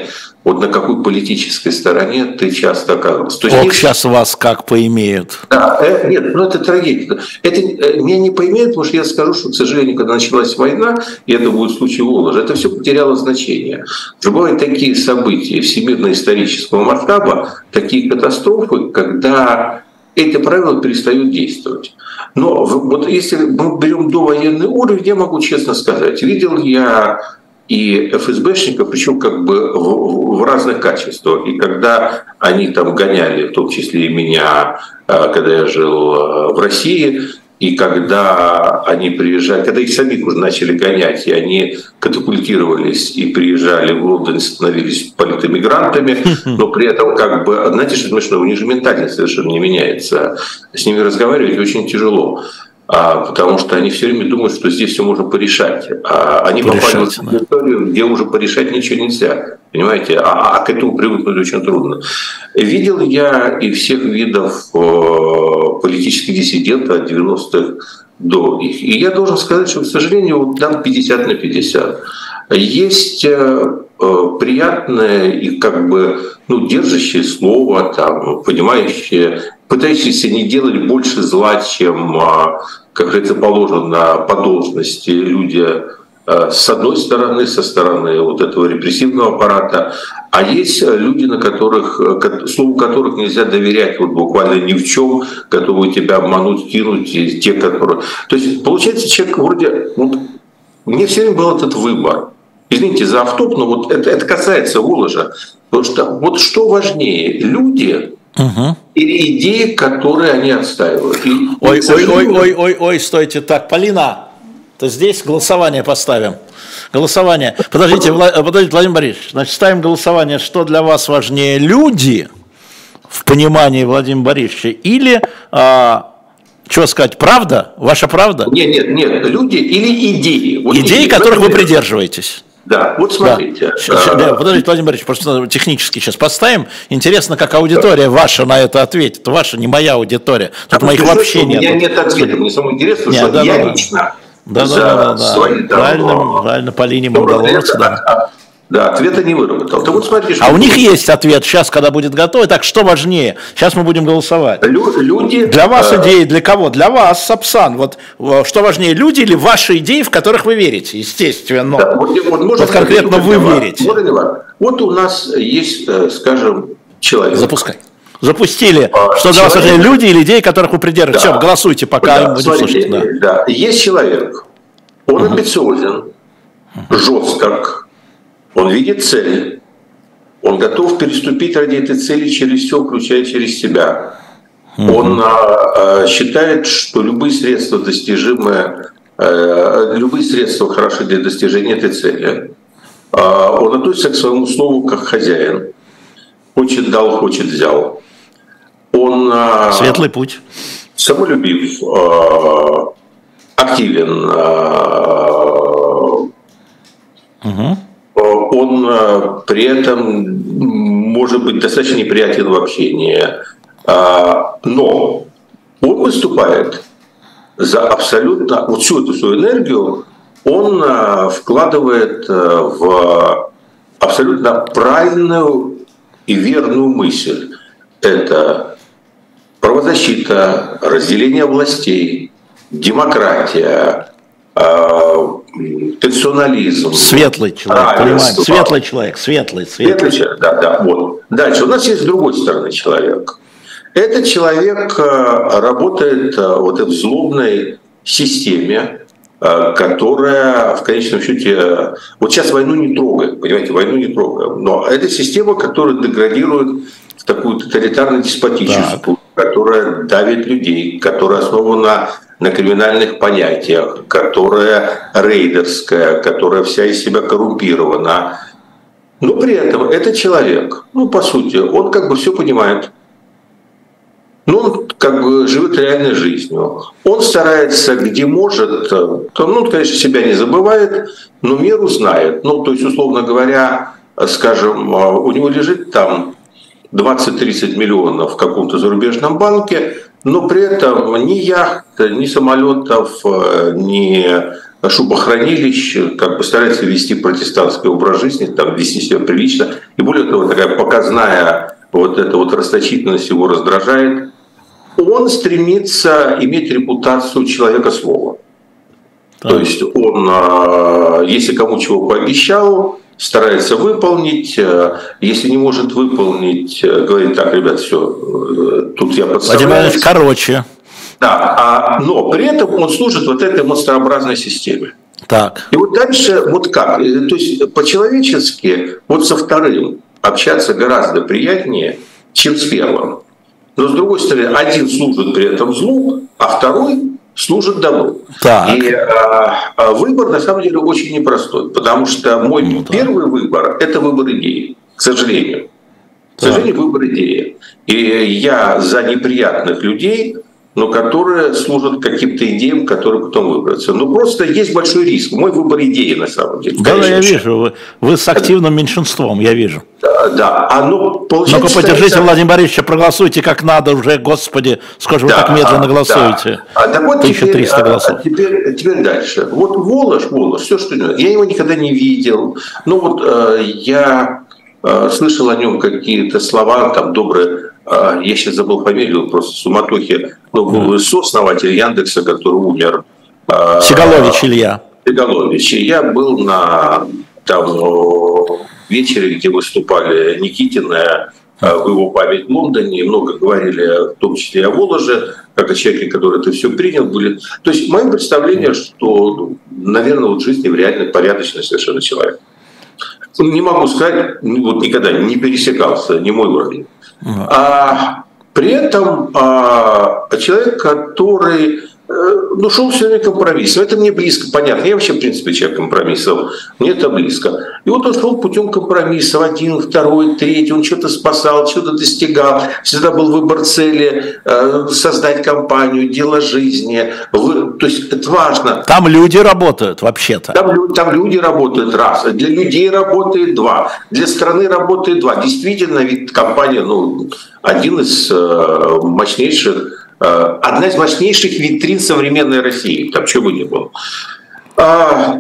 Speaker 3: вот на какой политической стороне ты часто оказывался.
Speaker 2: То есть, Ох, сейчас вас как поимеют.
Speaker 3: Да, э, нет, ну это трагедия. Это э, меня не поимеют, потому что я скажу, что, к сожалению, когда началась война, и это будет случай Воложа, это все потеряло значение. Уже бывают такие события всемирно-исторического масштаба, такие катастрофы, когда эти правила перестают действовать. Но вот если мы берем довоенный уровень, я могу честно сказать, видел я и эф эс бэшников, причем как бы в, в разных качествах. И когда они там гоняли, в том числе и меня, когда я жил в России, и когда они приезжали, когда их самих уже начали гонять, и они катапультировались и приезжали в Лондон, становились политэмигрантами, но при этом как бы, знаете, что смешно, у них же ментальность совершенно не меняется. С ними разговаривать очень тяжело. А, потому что они все время думают, что здесь все можно порешать. А они порешать, попали в да. историю, где уже порешать ничего нельзя. Понимаете? А, а к этому привыкнуть очень трудно. Видел я и всех видов э, политических диссидентов от девяностых до их. И я должен сказать, что, к сожалению, вот там пятьдесят на пятьдесят. Есть э, приятное и как бы ну, держащее слово, там, понимающее, пытающиеся не делать больше зла, чем, как это положено по должности, люди с одной стороны, со стороны вот этого репрессивного аппарата, а есть люди, на которых, слову которых нельзя доверять вот буквально ни в чем, готовы тебя обмануть, кинуть, и те, которые... То есть получается человек вроде... Вот, мне все время был этот выбор. Извините за автоп, но вот это, это касается Воложа. Потому что вот что важнее, люди угу. или идеи, которые они отстаивают. И,
Speaker 2: ой, ой, ой, ой, ой, ой, стойте так, Полина, то здесь голосование поставим. Голосование. Подождите, подождите, Владимир Борисович, значит, ставим голосование, что для вас важнее, люди, в понимании Владимира Борисовича, или... А, что сказать, правда? Ваша правда?
Speaker 3: Нет, нет, нет, люди или идеи.
Speaker 2: Вот идеи, идеи, которых вы придерживаетесь.
Speaker 3: Да, вот смотрите.
Speaker 2: Да. Да, подождите, Владимир Борисович, просто технически сейчас поставим. Интересно, как аудитория да. ваша на это ответит. Ваша, не моя аудитория. Тут а моих вообще нет.
Speaker 3: У меня нет ответа. Мне самое интересное, нет, что да, я да, лично
Speaker 2: да, за да, да, да, свои... Да. Правильно, правильно, по линии Мандалорца, да.
Speaker 3: Да, ответа не выработал.
Speaker 2: Так вот смотри, а у них есть ответ сейчас, когда будет готово. Так, что важнее? Сейчас мы будем голосовать.
Speaker 3: Лю- люди...
Speaker 2: Для вас э... идеи, для кого? Для вас, Сапсан. Вот что важнее, люди или ваши идеи, в которых вы верите? Естественно. Да, вот, вот, вот конкретно вы верите.
Speaker 3: Вот, вот у нас есть, скажем, человек.
Speaker 2: Запускай. Запустили. А, что для вас важнее, люди или идеи, которых вы придерживаетесь? Да. Все, голосуйте, пока да, будем смотрите, слушать. Да.
Speaker 3: Да. Есть человек. Он угу. амбициозен, угу. жесток. Он видит цель, он готов переступить ради этой цели через все, включая через себя. Mm-hmm. Он а, считает, что любые средства достижимые, а, любые средства хороши для достижения этой цели. А, он относится к своему слову как хозяин. Хочет дал, хочет взял. Он а,
Speaker 2: светлый путь.
Speaker 3: Самолюбив, а, активен. А,
Speaker 2: mm-hmm.
Speaker 3: Он при этом может быть достаточно неприятен в общении, но он выступает за абсолютно, вот всю эту свою энергию он вкладывает в абсолютно правильную и верную мысль. Это правозащита, разделение властей, демократия, конституционализм.
Speaker 2: Светлый человек, понимаем. Светлый человек, светлый, светлый.
Speaker 3: Светлый человек, да, да. Вот. Дальше у нас есть с другой стороны человек. Этот человек работает вот в злобной системе, которая в конечном счете... Вот сейчас войну не трогаем, понимаете, войну не трогаем. Но это система, которая деградирует в такую тоталитарно-деспотическую, которая давит людей, которая основана на криминальных понятиях, которая рейдерская, которая вся из себя коррумпирована. Но при этом этот человек, ну, по сути, он как бы все понимает. Ну, он как бы живет реальной жизнью. Он старается, где может, то, ну, конечно, себя не забывает, но меру знает. Ну, то есть, условно говоря, скажем, у него лежит там двадцать-тридцать миллионов в каком-то зарубежном банке, но при этом ни яхт, ни самолетов, ни шубохранилищ, как бы старается вести протестантский образ жизни, там, вести себя прилично. И более того, такая показная вот эта вот расточительность его раздражает. Он стремится иметь репутацию человека слова. Так. То есть он, если кому чего пообещал, старается выполнить. Если не может выполнить, говорит: так, ребят, все, тут я подставляюсь.
Speaker 2: Владимир Ильич, короче.
Speaker 3: Да, а, но при этом он служит вот этой монстрообразной системе.
Speaker 2: Так.
Speaker 3: И вот дальше, вот как, то есть по-человечески вот со вторым общаться гораздо приятнее, чем с первым. Но с другой стороны, один служит при этом злу, а второй служит добру. Так. И а, выбор на самом деле очень непростой, потому что мой ну, первый да. выбор – это выбор идеи, к сожалению. К так. сожалению, выбор идеи. И я за неприятных людей, но которые служат каким-то идеям, которые потом выберутся. Ну, просто есть большой риск. Мой выбор идеи, на самом деле.
Speaker 2: Да, да, я вижу. Вы, вы с активным да. меньшинством, я вижу.
Speaker 3: Да, да. А, ну,
Speaker 2: Ну-ка, поддержите Владимира Борисовича, проголосуйте как надо уже, господи, сколько да, вы так медленно голосуете.
Speaker 3: Да. А, так вот
Speaker 2: тысяча триста
Speaker 3: теперь,
Speaker 2: голосов.
Speaker 3: А, теперь, теперь дальше. Вот Волож, Волож, все, что не... Я его никогда не видел. Ну, вот э, я э, слышал о нем какие-то слова, там, добрые. Я сейчас забыл фамилию, просто суматохи. Ну, был сооснователь Яндекса, который умер.
Speaker 2: Сигалович Илья.
Speaker 3: Сигалович. И я был на там, вечере, где выступали Никитина в его память в Лондоне. Много говорили, в том числе о Воложе, как о человеке, который это все принял. Были. То есть мое представление, что, наверное, вот в жизни в реально порядочный совершенно человек. Не могу сказать, вот никогда не пересекался, не мой уровень. А, при этом а, человек, который ну, шел все время компромиссом. Это мне близко, понятно. Я вообще, в принципе, человек компромиссов. Мне это близко. И вот он шел путем компромиссов. Один, второй, третий. Он что-то спасал, что-то достигал. Всегда был выбор цели, э, создать компанию, дело жизни. Вы, то есть это важно.
Speaker 2: Там люди работают вообще-то.
Speaker 3: Там, там люди работают, раз. Для людей работает два. Для страны работает два. Действительно, ведь компания, ну, один из э, мощнейших, одна из мощнейших витрин современной России, там чего бы ни было. А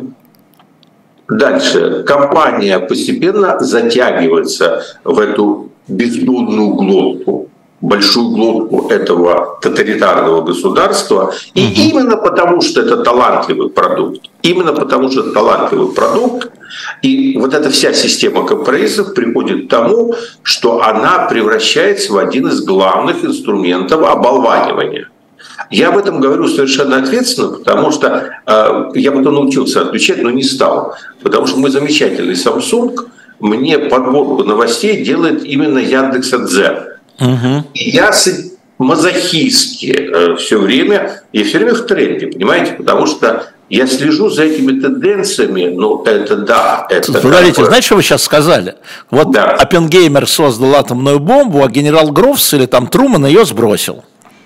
Speaker 3: дальше. Компания постепенно затягивается в эту бездонную глотку, большую глотку этого тоталитарного государства. И mm-hmm. именно потому, что это талантливый продукт, именно потому, что это талантливый продукт, и вот эта вся система компромиссов приходит к тому, что она превращается в один из главных инструментов оболванивания. Я об этом говорю совершенно ответственно, потому что э, я бы то научился отвечать, но не стал. Потому что мой замечательный Samsung мне подборку новостей делает именно Яндекс.Дзен. Угу. И я мазохистски э, все время, я все время в тренде, понимаете, потому что я слежу за этими тенденциями, ну это да. Это
Speaker 2: Подождите,
Speaker 3: такое...
Speaker 2: знаете, что вы сейчас сказали? Вот да. Оппенгеймер создал атомную бомбу, а генерал Грофс или там Труман ее сбросил.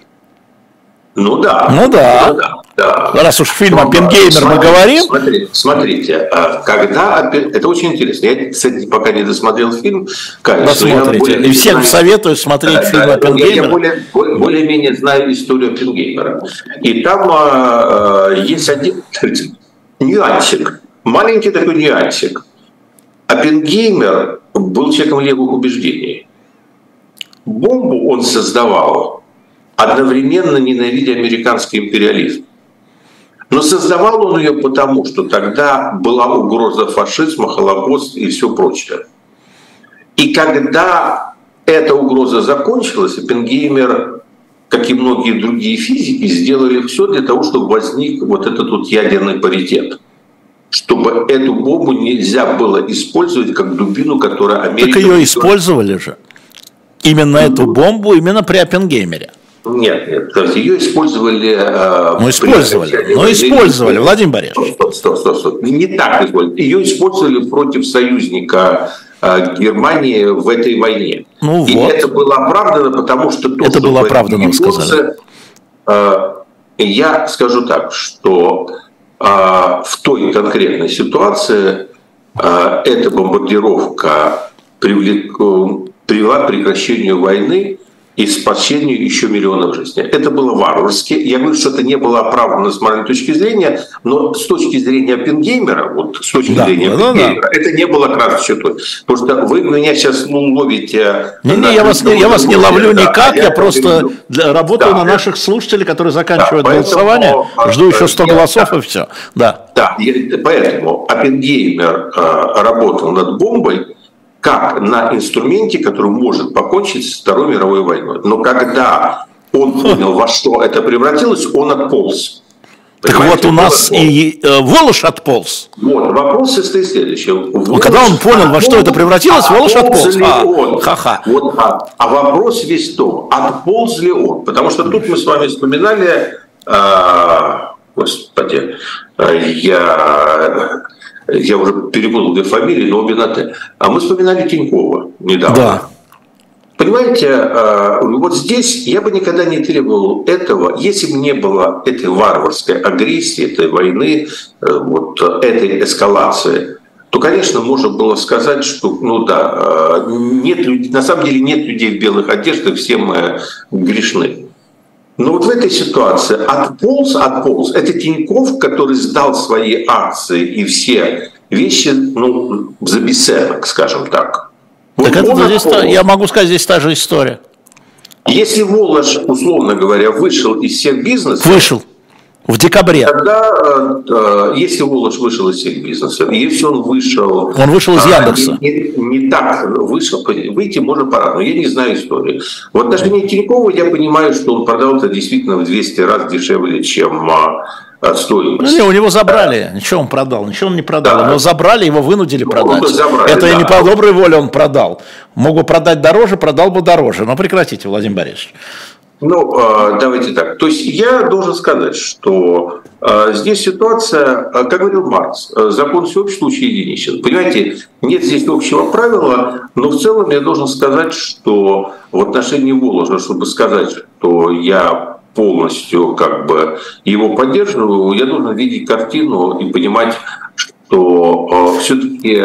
Speaker 3: Ну да.
Speaker 2: Ну да.
Speaker 3: Ну, да, да.
Speaker 2: Раз уж фильм «Оппенгеймер» мы говорим.
Speaker 3: Смотрите, смотрите, когда... Это очень интересно. Я, кстати, пока не досмотрел фильм.
Speaker 2: Посмотрите. Более... И всем советую смотреть да, фильм да, «Оппенгеймер».
Speaker 3: Я, я более, более-менее знаю историю Оппенгеймера. И там а, есть один нюансик. Маленький такой нюансик. Оппенгеймер был человеком левых убеждений. Бомбу он создавал, одновременно ненавидя американский империализм. Но создавал он ее потому, что тогда была угроза фашизма, Холокост и все прочее. И когда эта угроза закончилась, Оппенгеймер, как и многие другие физики, сделали все для того, чтобы возник вот этот вот ядерный паритет. Чтобы эту бомбу нельзя было использовать как дубину, которая Америка...
Speaker 2: Так ее использовали же. Именно mm-hmm. эту бомбу, именно при Оппенгеймере.
Speaker 3: Нет, нет, то есть ее использовали...
Speaker 2: Ну, использовали, но использовали, Владимир Борисович.
Speaker 3: Стоп, стоп, стоп, стоп. Не так использовали. Ее использовали против союзника Германии в этой войне.
Speaker 2: Ну,
Speaker 3: и
Speaker 2: вот.
Speaker 3: это было оправдано, потому что... То,
Speaker 2: это
Speaker 3: что
Speaker 2: было оправдано, вы сказали.
Speaker 3: Я скажу так, что в той конкретной ситуации эта бомбардировка привела к прекращению войны и спасению еще миллионов жизней. Это было варварски. Я говорю, что это не было оправдано с моральной точки зрения, но с точки зрения Оппенгеймера, вот с точки да, зрения да, Оппенгеймера, да. это не было красной чертой. Потому что вы меня сейчас ловите...
Speaker 2: Не, не, я вас не, я вас не ловлю да, никак, я, я просто для, работаю да, на наших слушателей, которые заканчивают да, голосование, поэтому, жду еще сто голосов да, и все. Да,
Speaker 3: да поэтому Оппенгеймер э, работал над бомбой, как на инструменте, который может покончить с Второй мировой войной. Но когда он понял, во что это превратилось, он отполз.
Speaker 2: Так Понимаете, вот у нас и э, Волош отполз.
Speaker 3: Вот, вопрос состоит в следующем.
Speaker 2: Волош, когда он понял, во что это превратилось, а Волош отполз. А, он? Ха-ха.
Speaker 3: Вот, а, а вопрос весь в том, отполз ли он? Потому что тут мы с вами вспоминали, а, господи, я... Я уже перепутал две фамилии, но обе на «Т». А мы вспоминали Тинькова недавно. Да. Понимаете, вот здесь я бы никогда не требовал этого, если бы не было этой варварской агрессии, этой войны, вот этой эскалации, то, конечно, можно было сказать, что, ну да, нет людей, на самом деле нет людей в белых одеждах, все мы грешны. Но вот в этой ситуации отполз, отполз. Это Тиньков, который сдал свои акции и все вещи, ну, за бесценок, скажем так.
Speaker 2: Так вот это здесь та, я могу сказать, здесь та же история.
Speaker 3: Если Волош, условно говоря, вышел из всех бизнесов...
Speaker 2: Вышел. В декабре.
Speaker 3: Тогда, если Волош вышел из всех бизнесов, если он вышел...
Speaker 2: Он вышел из Яндекса.
Speaker 3: Не, не, не так вышел, выйти можно по-разному. Я не знаю истории. Вот в отношении Тинькова я понимаю, что он продал это действительно в двести раз дешевле, чем стоимость.
Speaker 2: Ну, не, у него забрали. Ничего он продал, ничего он не продал. Да. Его забрали, его вынудили ну, продать.
Speaker 3: Забрали,
Speaker 2: это
Speaker 3: да.
Speaker 2: не по доброй воле он продал. Мог бы продать дороже, продал бы дороже. Но прекратите, Владимир Борисович.
Speaker 3: Ну, давайте так. То есть я должен сказать, что здесь ситуация, как говорил Маркс, закон всеобщий, случай единичен. Понимаете, нет здесь общего правила, но в целом я должен сказать, что в отношении Воложа, чтобы сказать, что я полностью как бы его поддерживаю, я должен видеть картину и понимать, что все-таки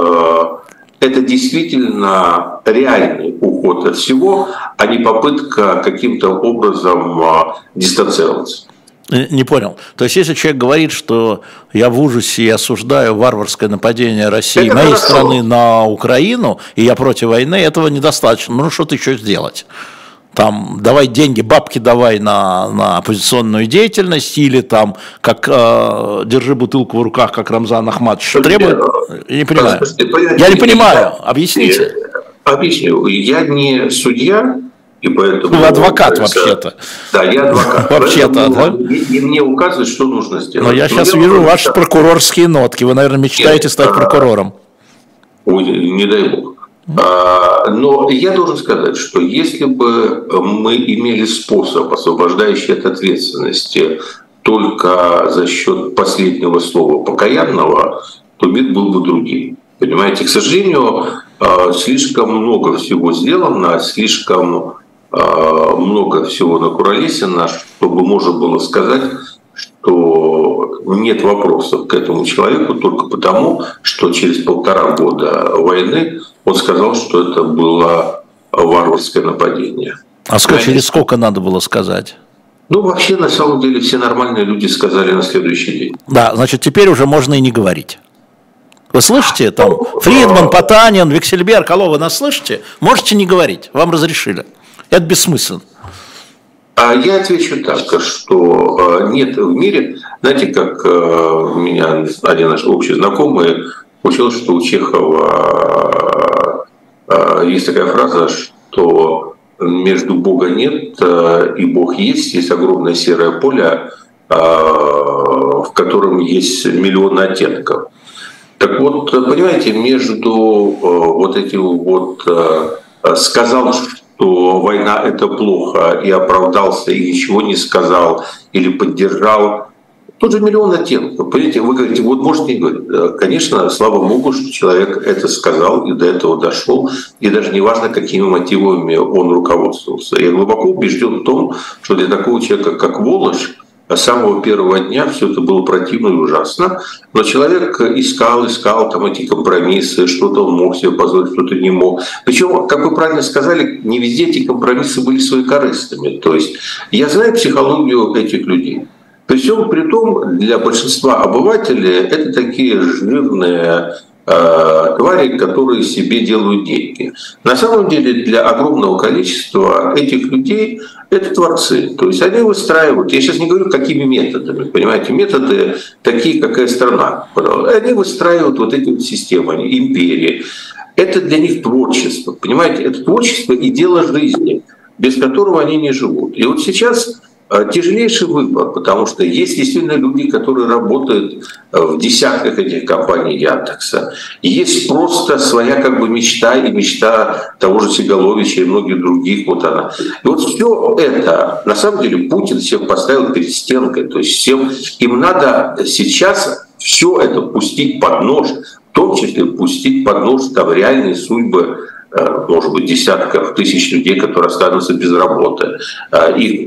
Speaker 3: это действительно реальный уход от всего, а не попытка каким-то образом дистанцироваться.
Speaker 2: Не понял. То есть, если человек говорит, что я в ужасе и осуждаю варварское нападение России, это моей хорошо. страны на Украину, и я против войны, этого недостаточно. Ну, что-то еще сделать. Там, давай деньги, бабки давай на, на оппозиционную деятельность, или там, как э, держи бутылку в руках, как Рамзан Ахматович, что требует? Я не понимаю. Я не понимаю. Объясните.
Speaker 3: Объясню. Я не судья, и поэтому...
Speaker 2: Вы адвокат вообще-то.
Speaker 3: Да, я адвокат.
Speaker 2: Вообще-то, да?
Speaker 3: И мне указывают, что нужно сделать.
Speaker 2: Но я сейчас вижу ваши прокурорские нотки. Вы, наверное, мечтаете стать прокурором.
Speaker 3: Ой, не дай бог. Но я должен сказать, что если бы мы имели способ, освобождающий от ответственности только за счет последнего слова покаянного, то мир был бы другим. Понимаете, к сожалению, слишком много всего сделано, слишком много всего накуролесено, чтобы можно было сказать, что нет вопросов к этому человеку только потому, что через полтора года войны он сказал, что это было варварское нападение.
Speaker 2: А сколько, через сколько надо было сказать?
Speaker 3: Ну, вообще, на самом деле, все нормальные люди сказали на следующий день.
Speaker 2: Да, значит, теперь уже можно и не говорить. Вы слышите? Там Фридман, Потанин, Виксельберг, алло, вы нас слышите? Можете не говорить, вам разрешили. Это бессмысленно.
Speaker 3: А я отвечу так, что нет в мире, знаете, как у меня один наш общий знакомый учил, что у Чехова есть такая фраза, что между Бога нет и Бог есть, есть огромное серое поле, в котором есть миллионы оттенков. Так вот, понимаете, между вот этим вот сказал, что война – это плохо, и оправдался, и ничего не сказал, или поддержал, тут же миллион оттенков. Понимаете, вы говорите, вот можете не говорить. Конечно, слава Богу, что человек это сказал и до этого дошел, и даже не важно, какими мотивами он руководствовался. Я глубоко убежден в том, что для такого человека, как Волош, с самого первого дня все это было противно и ужасно, но человек искал, искал там эти компромиссы, что-то он мог себе позволить, что-то не мог. Причем, как вы правильно сказали, не везде эти компромиссы были своекорыстными. То есть я знаю психологию этих людей. При всем при том, для большинства обывателей это такие жирные э, твари, которые себе делают деньги. На самом деле для огромного количества этих людей это творцы. То есть они выстраивают, я сейчас не говорю, какими методами, понимаете, методы такие, какая страна. Они выстраивают вот эти вот системы, империи. Это для них творчество, понимаете, это творчество и дело жизни, без которого они не живут. И вот сейчас тяжелейший выбор, потому что есть действительно люди, которые работают в десятках этих компаний Яндекса. И есть просто своя как бы мечта, и мечта того же Сигаловича и многих других. Вот она. И вот все это, на самом деле, Путин всех поставил перед стенкой. То есть всем, им надо сейчас все это пустить под нож, в том числе пустить под нож там реальные судьбы, может быть, десятков тысяч людей, которые останутся без работы, их,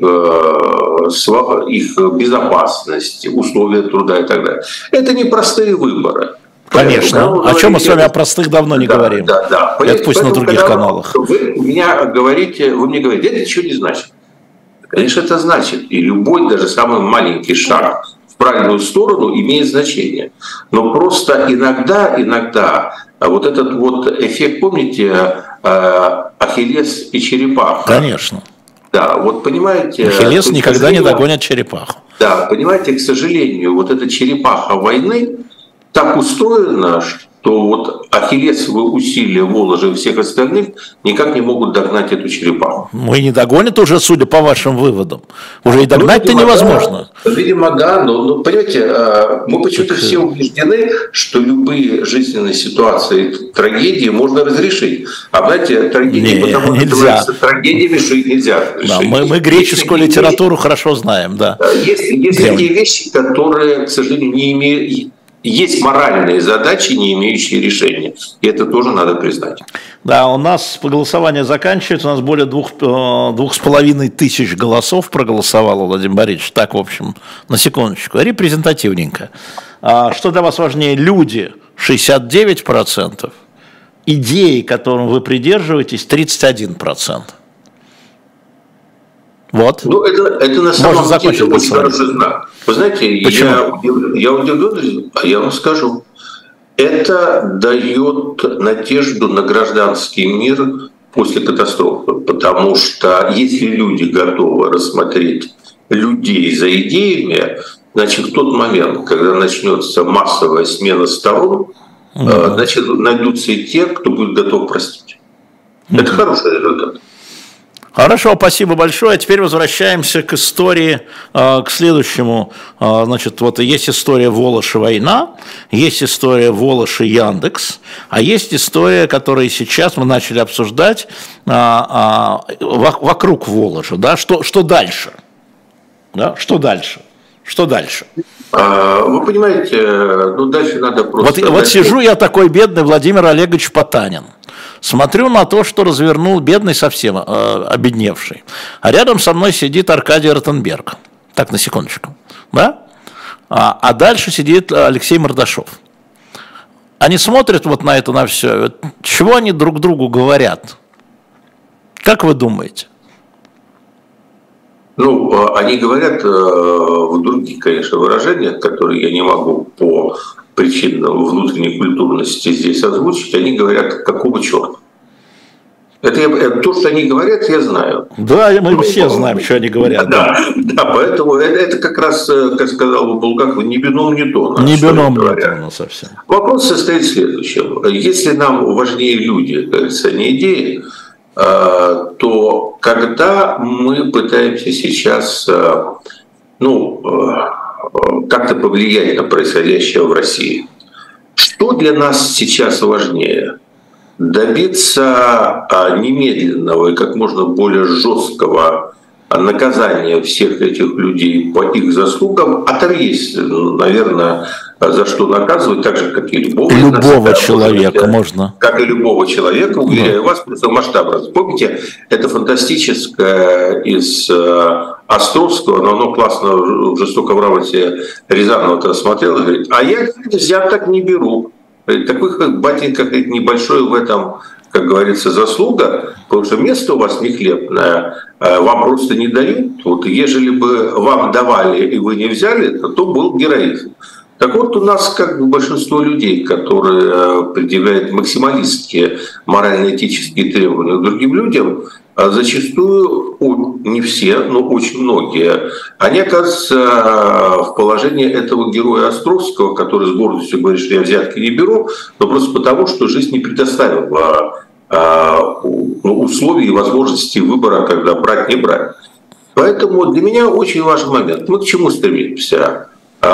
Speaker 3: их безопасность, условия труда и так далее. Это непростые выборы.
Speaker 2: Конечно. Поэтому, о говорите, чем мы с вами о простых давно не
Speaker 3: да,
Speaker 2: говорим.
Speaker 3: Да, да.
Speaker 2: Это пусть на других каналах.
Speaker 3: Вы, меня говорите, вы мне говорите, это ничего не значит. Конечно, это значит. И любой, даже самый маленький шаг в правильную сторону имеет значение. Но просто иногда, иногда вот этот вот эффект, помните, Ахиллес и черепаха?
Speaker 2: Конечно.
Speaker 3: Да, вот понимаете...
Speaker 2: Ахиллес никогда не догонит черепаху.
Speaker 3: Да, понимаете, к сожалению, вот эта черепаха войны так устроена, что вот Ахиллесовы усилия Воложа и всех остальных никак не могут догнать эту черепаху.
Speaker 2: Ну и не догонит уже, судя по вашим выводам. Уже и догнать-то ну, невозможно.
Speaker 3: Да, видимо, да, но, но понимаете, мы почему-то так... все убеждены, что любые жизненные ситуации, трагедии можно разрешить. А знаете, трагедии, не, потому
Speaker 2: нельзя.
Speaker 3: Что трагедии решить нельзя. Решить.
Speaker 2: Да, мы, мы греческую есть, литературу есть, хорошо знаем, да.
Speaker 3: Есть, есть такие вещи, которые, к сожалению, не имеют... Есть моральные задачи, не имеющие решения. И это тоже надо признать.
Speaker 2: Да, у нас голосование заканчивается. У нас более двух, двух с половиной тысяч голосов проголосовало, Владимир Борисович. Так, в общем, на секундочку. Репрезентативненько. А что для вас важнее? Люди шестьдесят девять процентов. Идеи, которым вы придерживаетесь, тридцать один процент. Вот.
Speaker 3: Ну, это, это на самом деле очень хороший знак. Вы знаете, Почему? я, я удивлен, а я вам скажу. Это дает надежду на гражданский мир после катастрофы. Потому что если люди готовы рассмотреть людей за идеями, значит, в тот момент, когда начнется массовая смена сторон, mm-hmm. значит, найдутся и те, кто будет готов простить. Mm-hmm. Это хороший результат.
Speaker 2: Хорошо, спасибо большое. А теперь возвращаемся к истории, к следующему. Значит, вот есть история Волош и война, есть история Волош и Яндекс, а есть история, которую сейчас мы начали обсуждать вокруг Воложа. Да? Что, что дальше? Да? Что дальше? Что дальше?
Speaker 3: Вы понимаете, ну дальше надо просто...
Speaker 2: Вот, вот сижу я такой бедный Владимир Олегович Потанин. Смотрю на то, что развернул бедный совсем, э, обедневший. А рядом со мной сидит Аркадий Ротенберг. Так, на секундочку. Да? А, а дальше сидит Алексей Мордашов. Они смотрят вот на это, на все. Чего они друг другу говорят? Как вы думаете?
Speaker 3: Ну, они говорят в других, конечно, выражениях, которые я не могу по причинам внутренней культурности здесь озвучить. Они говорят, какого черта? Это, это то, что они говорят, я знаю.
Speaker 2: Да, мы ну, все знаем, что они говорят.
Speaker 3: Да, да. да поэтому это, это как раз, как сказал бы Булгаков, не бином, не тона.
Speaker 2: Не бином, не тона совсем.
Speaker 3: Вопрос состоит в следующем. Если нам важнее люди, кажется, не идеи, то когда мы пытаемся сейчас ну, как-то повлиять на происходящее в России, что для нас сейчас важнее? Добиться немедленного и как можно более жесткого наказания всех этих людей по их заслугам, а там есть, наверное, за что наказывать, так же, как и любого,
Speaker 2: любого
Speaker 3: нас,
Speaker 2: человека
Speaker 3: помните,
Speaker 2: можно.
Speaker 3: Как и любого человека, уверяю да. вас, просто масштаб раз. Помните, это фантастическое из Островского, но оно классно в «Жестоком равенстве» Рязанова тогда смотрел, и говорит, а я, говорит, взяток не беру. Такой, как батенька, говорит, небольшой в этом, как говорится, заслуга, потому что место у вас не хлебное, вам просто не дают. Вот ежели бы вам давали и вы не взяли, то, то был героизм. Так вот, у нас как бы большинство людей, которые предъявляют максималистские морально-этические требования к другим людям, зачастую, не все, но очень многие, они оказываются в положении этого героя Островского, который с гордостью говорит, что я взятки не беру, но просто потому, что жизнь не предоставила условий и возможности выбора, когда брать, не брать. Поэтому для меня очень важный момент. Мы к чему стремимся?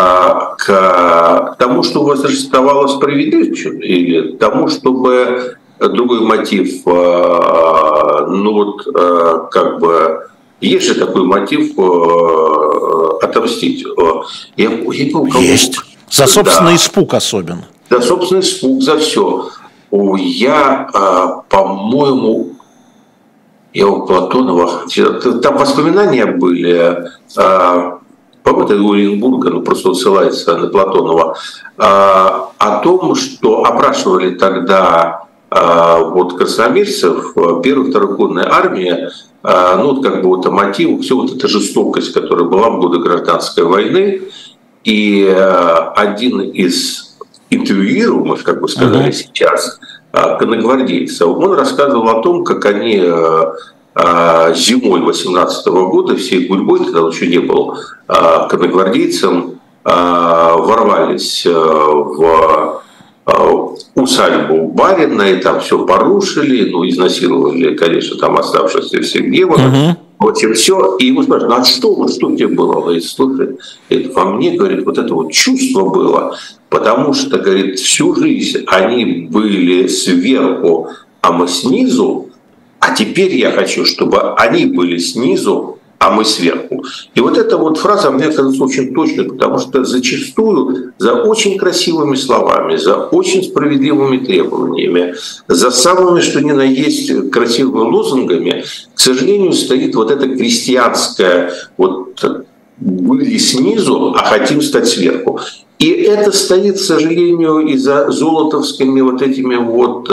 Speaker 3: К тому, чтобы восторжествовала справедливость, или к тому, чтобы другой мотив, ну вот как бы, есть же такой мотив отомстить. Я, я помню,
Speaker 2: есть. За собственный да. испуг особенно.
Speaker 3: За собственный испуг, за все. Я, по-моему, я у Платонова, там воспоминания были, по-моему, это у Оренбурга, ну просто он ссылается на Платонова, о том, что опрашивали тогда вот красноармейцев первой, второй конной армии, ну вот как бы вот мотив, все вот эта жестокость, которая была в годы гражданской войны, и один из интервьюируемых, как бы сказали uh-huh. сейчас, конногвардейцев, он рассказывал о том, как они зимой восемнадцатого года всей гурьбой, тогда он еще не был конногвардейцем, ворвались в усадьбу барина, и там все порушили, ну, изнасиловали, конечно, там оставшихся всех девок. Uh-huh. Вот и все. И ему спрашивают, ну а что, вот что тебе было? Он говорит, слушай, это во мне, говорит, вот это вот чувство было, потому что, говорит, всю жизнь они были сверху, а мы снизу, а теперь я хочу, чтобы они были снизу, а мы сверху. И вот эта вот фраза мне кажется очень точной, потому что зачастую за очень красивыми словами, за очень справедливыми требованиями, за самыми, что ни на есть, красивыми лозунгами, к сожалению, стоит вот эта крестьянская вот были снизу, а хотим стать сверху. И это стоит, к сожалению, и за золотовскими вот этими вот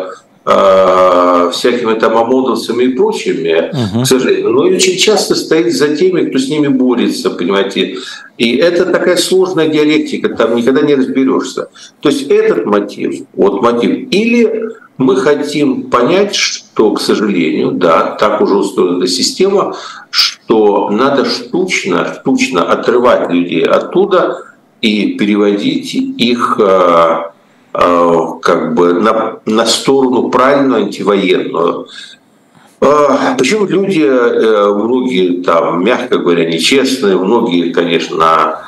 Speaker 3: всякими там ОМОНовцами и прочими, uh-huh. к сожалению, но очень часто стоит за теми, кто с ними борется, понимаете. И это такая сложная диалектика, там никогда не разберешься. То есть этот мотив, вот мотив, или мы хотим понять, что, к сожалению, да, так уже устроена эта система, что надо штучно, штучно отрывать людей оттуда и переводить их как бы на, на сторону правильную антивоенную. Почему люди, многие там, мягко говоря, нечестные, многие, конечно,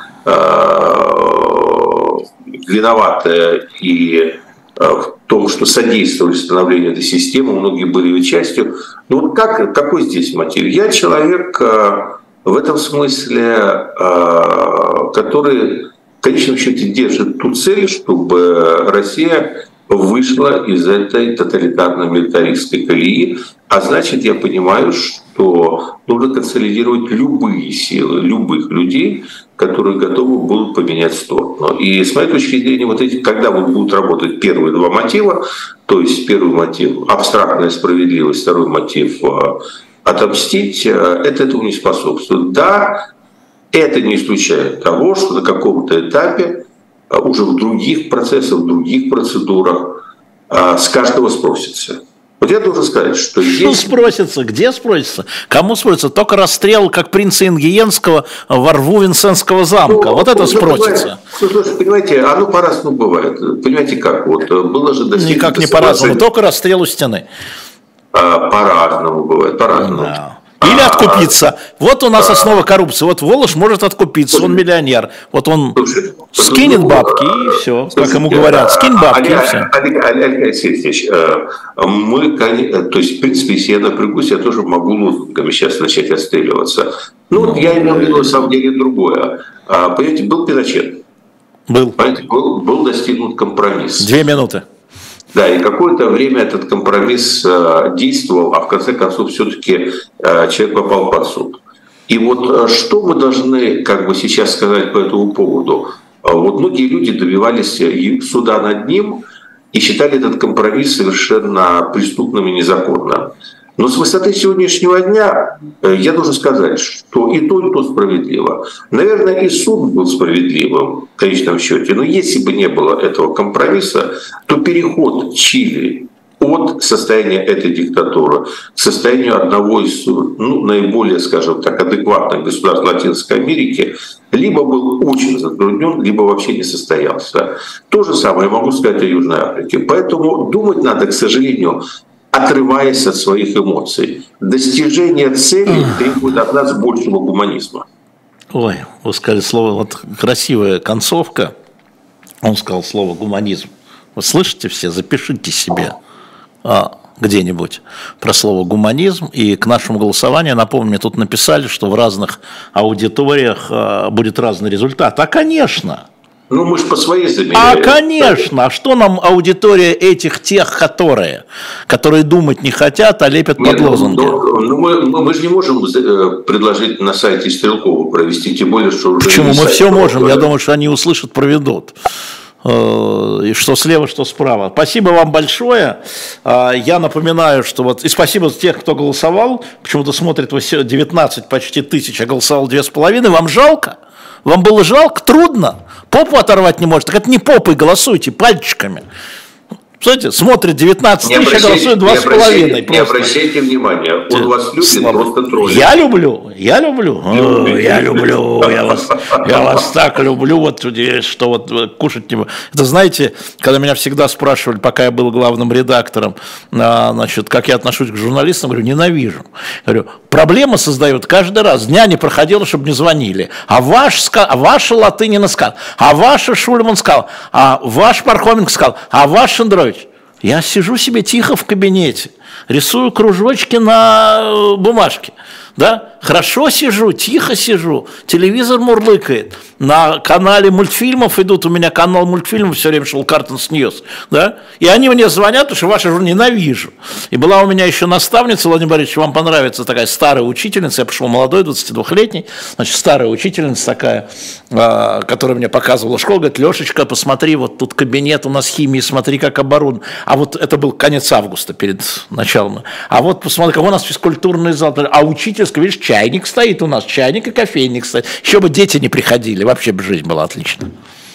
Speaker 3: виноваты и в том, что содействовали становлению этой системы, многие были ее частью. Но вот как, какой здесь мотив? Я человек в этом смысле, который в конечном счете держит ту цель, чтобы Россия вышла из этой тоталитарно-милитаристской колеи, а значит, я понимаю, что нужно консолидировать любые силы, любых людей, которые готовы будут поменять сторону. И с моей точки зрения, вот эти, когда вот будут работать первые два мотива, то есть первый мотив – абстрактная справедливость, второй мотив – отомстить, это этому не способствует. Да, это не исключает того, что на каком-то этапе уже в других процессах, в других процедурах с каждого спросится. Вот я должен сказать, что есть...
Speaker 2: Что спросится? Где спросится? Кому спросится? Только расстрел, как принца Ингиенского во рву Винсентского замка. Ну, вот это спросится.
Speaker 3: Слушайте, понимаете, оно по-разному бывает. Понимаете как? Вот было же достигнуто...
Speaker 2: Никак не по-разному, только расстрел у стены.
Speaker 3: По-разному бывает, по-разному.
Speaker 2: Да. Или откупиться. Вот у нас основа коррупции. Вот Волош может откупиться, он миллионер. Вот он скинет бабки и все, как ему говорят. Скинь бабки и все.
Speaker 3: Алексей Алексеевич, мы, то есть, в принципе, если я напрягусь, я тоже могу лозунгами сейчас начать отстреливаться. Ну, вот я имел в виду, на самом деле, другое. Понимаете, был Пиночет.
Speaker 2: Был.
Speaker 3: Понимаете, был, был достигнут компромисс.
Speaker 2: Две минуты.
Speaker 3: Да, и какое-то время этот компромисс действовал, а в конце концов все-таки человек попал под суд. И вот что мы должны как бы сейчас сказать по этому поводу? Вот многие люди добивались суда над ним и считали этот компромисс совершенно преступным и незаконным. Но с высоты сегодняшнего дня я должен сказать, что и то, и то справедливо. Наверное, и суд был справедливым в конечном счете. Но если бы не было этого компромисса, то переход Чили от состояния этой диктатуры к состоянию одного из ну, наиболее, скажем так, адекватных государств Латинской Америки либо был очень затруднен, либо вообще не состоялся. То же самое я могу сказать о Южной Африке. Поэтому думать надо, к сожалению, отрываясь от своих эмоций. Достижение цели требует от нас большего гуманизма.
Speaker 2: Ой, вы сказали слово, вот красивая концовка. Он сказал слово гуманизм. Вы слышите все? Запишите себе а, где-нибудь про слово гуманизм. И к нашему голосованию, напомню, мне тут написали, что в разных аудиториях а, будет разный результат. А, конечно!
Speaker 3: Ну, мы же по своей замеряем.
Speaker 2: А, конечно! А что нам аудитория этих тех, которые, которые думать не хотят, а лепят Нет, под лозунги?
Speaker 3: Ну, ну, мы, мы, мы же не можем предложить на сайте Стрелкова провести, тем более, что уже...
Speaker 2: Почему? Мы все можем. Я думаю, что они услышат, проведут. И что слева, что справа. Спасибо вам большое. Я напоминаю, что вот... И спасибо тех, кто голосовал. Почему-то смотрит девятнадцать почти тысяч, а голосовал две с половиной. Вам жалко? Вам было жалко? Трудно? Попу оторвать не может? Так это не попой, голосуйте пальчиками. Смотрите, смотрит девятнадцать тысяч, а голосует два с половиной.
Speaker 3: Не обращайте внимания, он вас любит, Слава. Просто троллит.
Speaker 2: Я люблю, я люблю, О, я люблю, я вас, я вас так люблю, вот что вот кушать не буду. Это знаете, когда меня всегда спрашивали, пока я был главным редактором, значит, как я отношусь к журналистам, говорю, ненавижу. Говорю, проблема создает каждый раз, дня не проходило, чтобы не звонили. А ваш, а ваша Латынина сказал, а ваша Шульман сказал, а ваш Пархоменко сказал, а ваш Шендерович. Я сижу себе тихо в кабинете, рисую кружочки на бумажке, да? Хорошо сижу, тихо сижу, телевизор мурлыкает, на канале мультфильмов идут, у меня канал мультфильмов все время шел Картонс Ньюс, да? И они мне звонят, потому что вашу журналистику ненавижу. И была у меня еще наставница, Владимир Борисович, вам понравится такая старая учительница, я пришел молодой, двадцатидвухлетний, значит, старая учительница такая, которая мне показывала школу, говорит, Лешечка, посмотри, вот тут кабинет у нас химии, смотри, как оборудован. А вот это был конец августа перед началом. А вот посмотри, как у нас физкультурный зал, а учительская, видишь, чайник стоит у нас, чайник и кофейник стоит. Еще бы дети не приходили, вообще бы жизнь была отличная.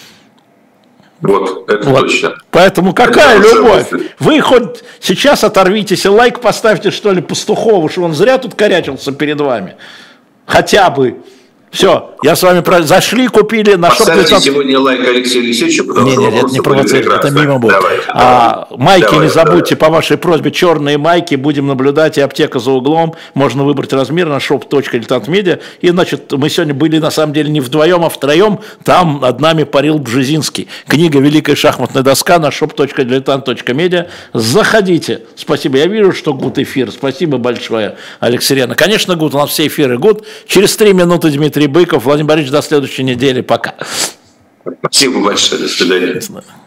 Speaker 3: Вот, это
Speaker 2: вот.
Speaker 3: Точно.
Speaker 2: Поэтому какая это любовь? Вы хоть сейчас оторвитесь и лайк поставьте, что ли, Пастухову, что он зря тут корячился перед вами. Хотя бы. Все, я с вами про... зашли, купили на шоп.
Speaker 3: Поставьте сегодня лайк Алексею Алексеевичу, потому
Speaker 2: нет,
Speaker 3: что...
Speaker 2: Нет, нет, это не провоцирует, это мимо будет. Давай, а, давай, майки давай, не забудьте, давай. По вашей просьбе, черные майки, будем наблюдать, и аптека за углом, можно выбрать размер на шоп точка дилетант медиа. И, значит, мы сегодня были, на самом деле, не вдвоем, а втроем, там над нами парил Бжезинский. Книга «Великая шахматная доска» на шоп точка дилетант точка медиа. Заходите. Спасибо, я вижу, что гуд эфир, спасибо большое, Алексей Рена. Конечно, гуд, у нас все эфиры гуд. Через три минуты Дмитрий Быков. Владимир Борисович, до следующей недели. Пока.
Speaker 3: Спасибо большое. До свидания.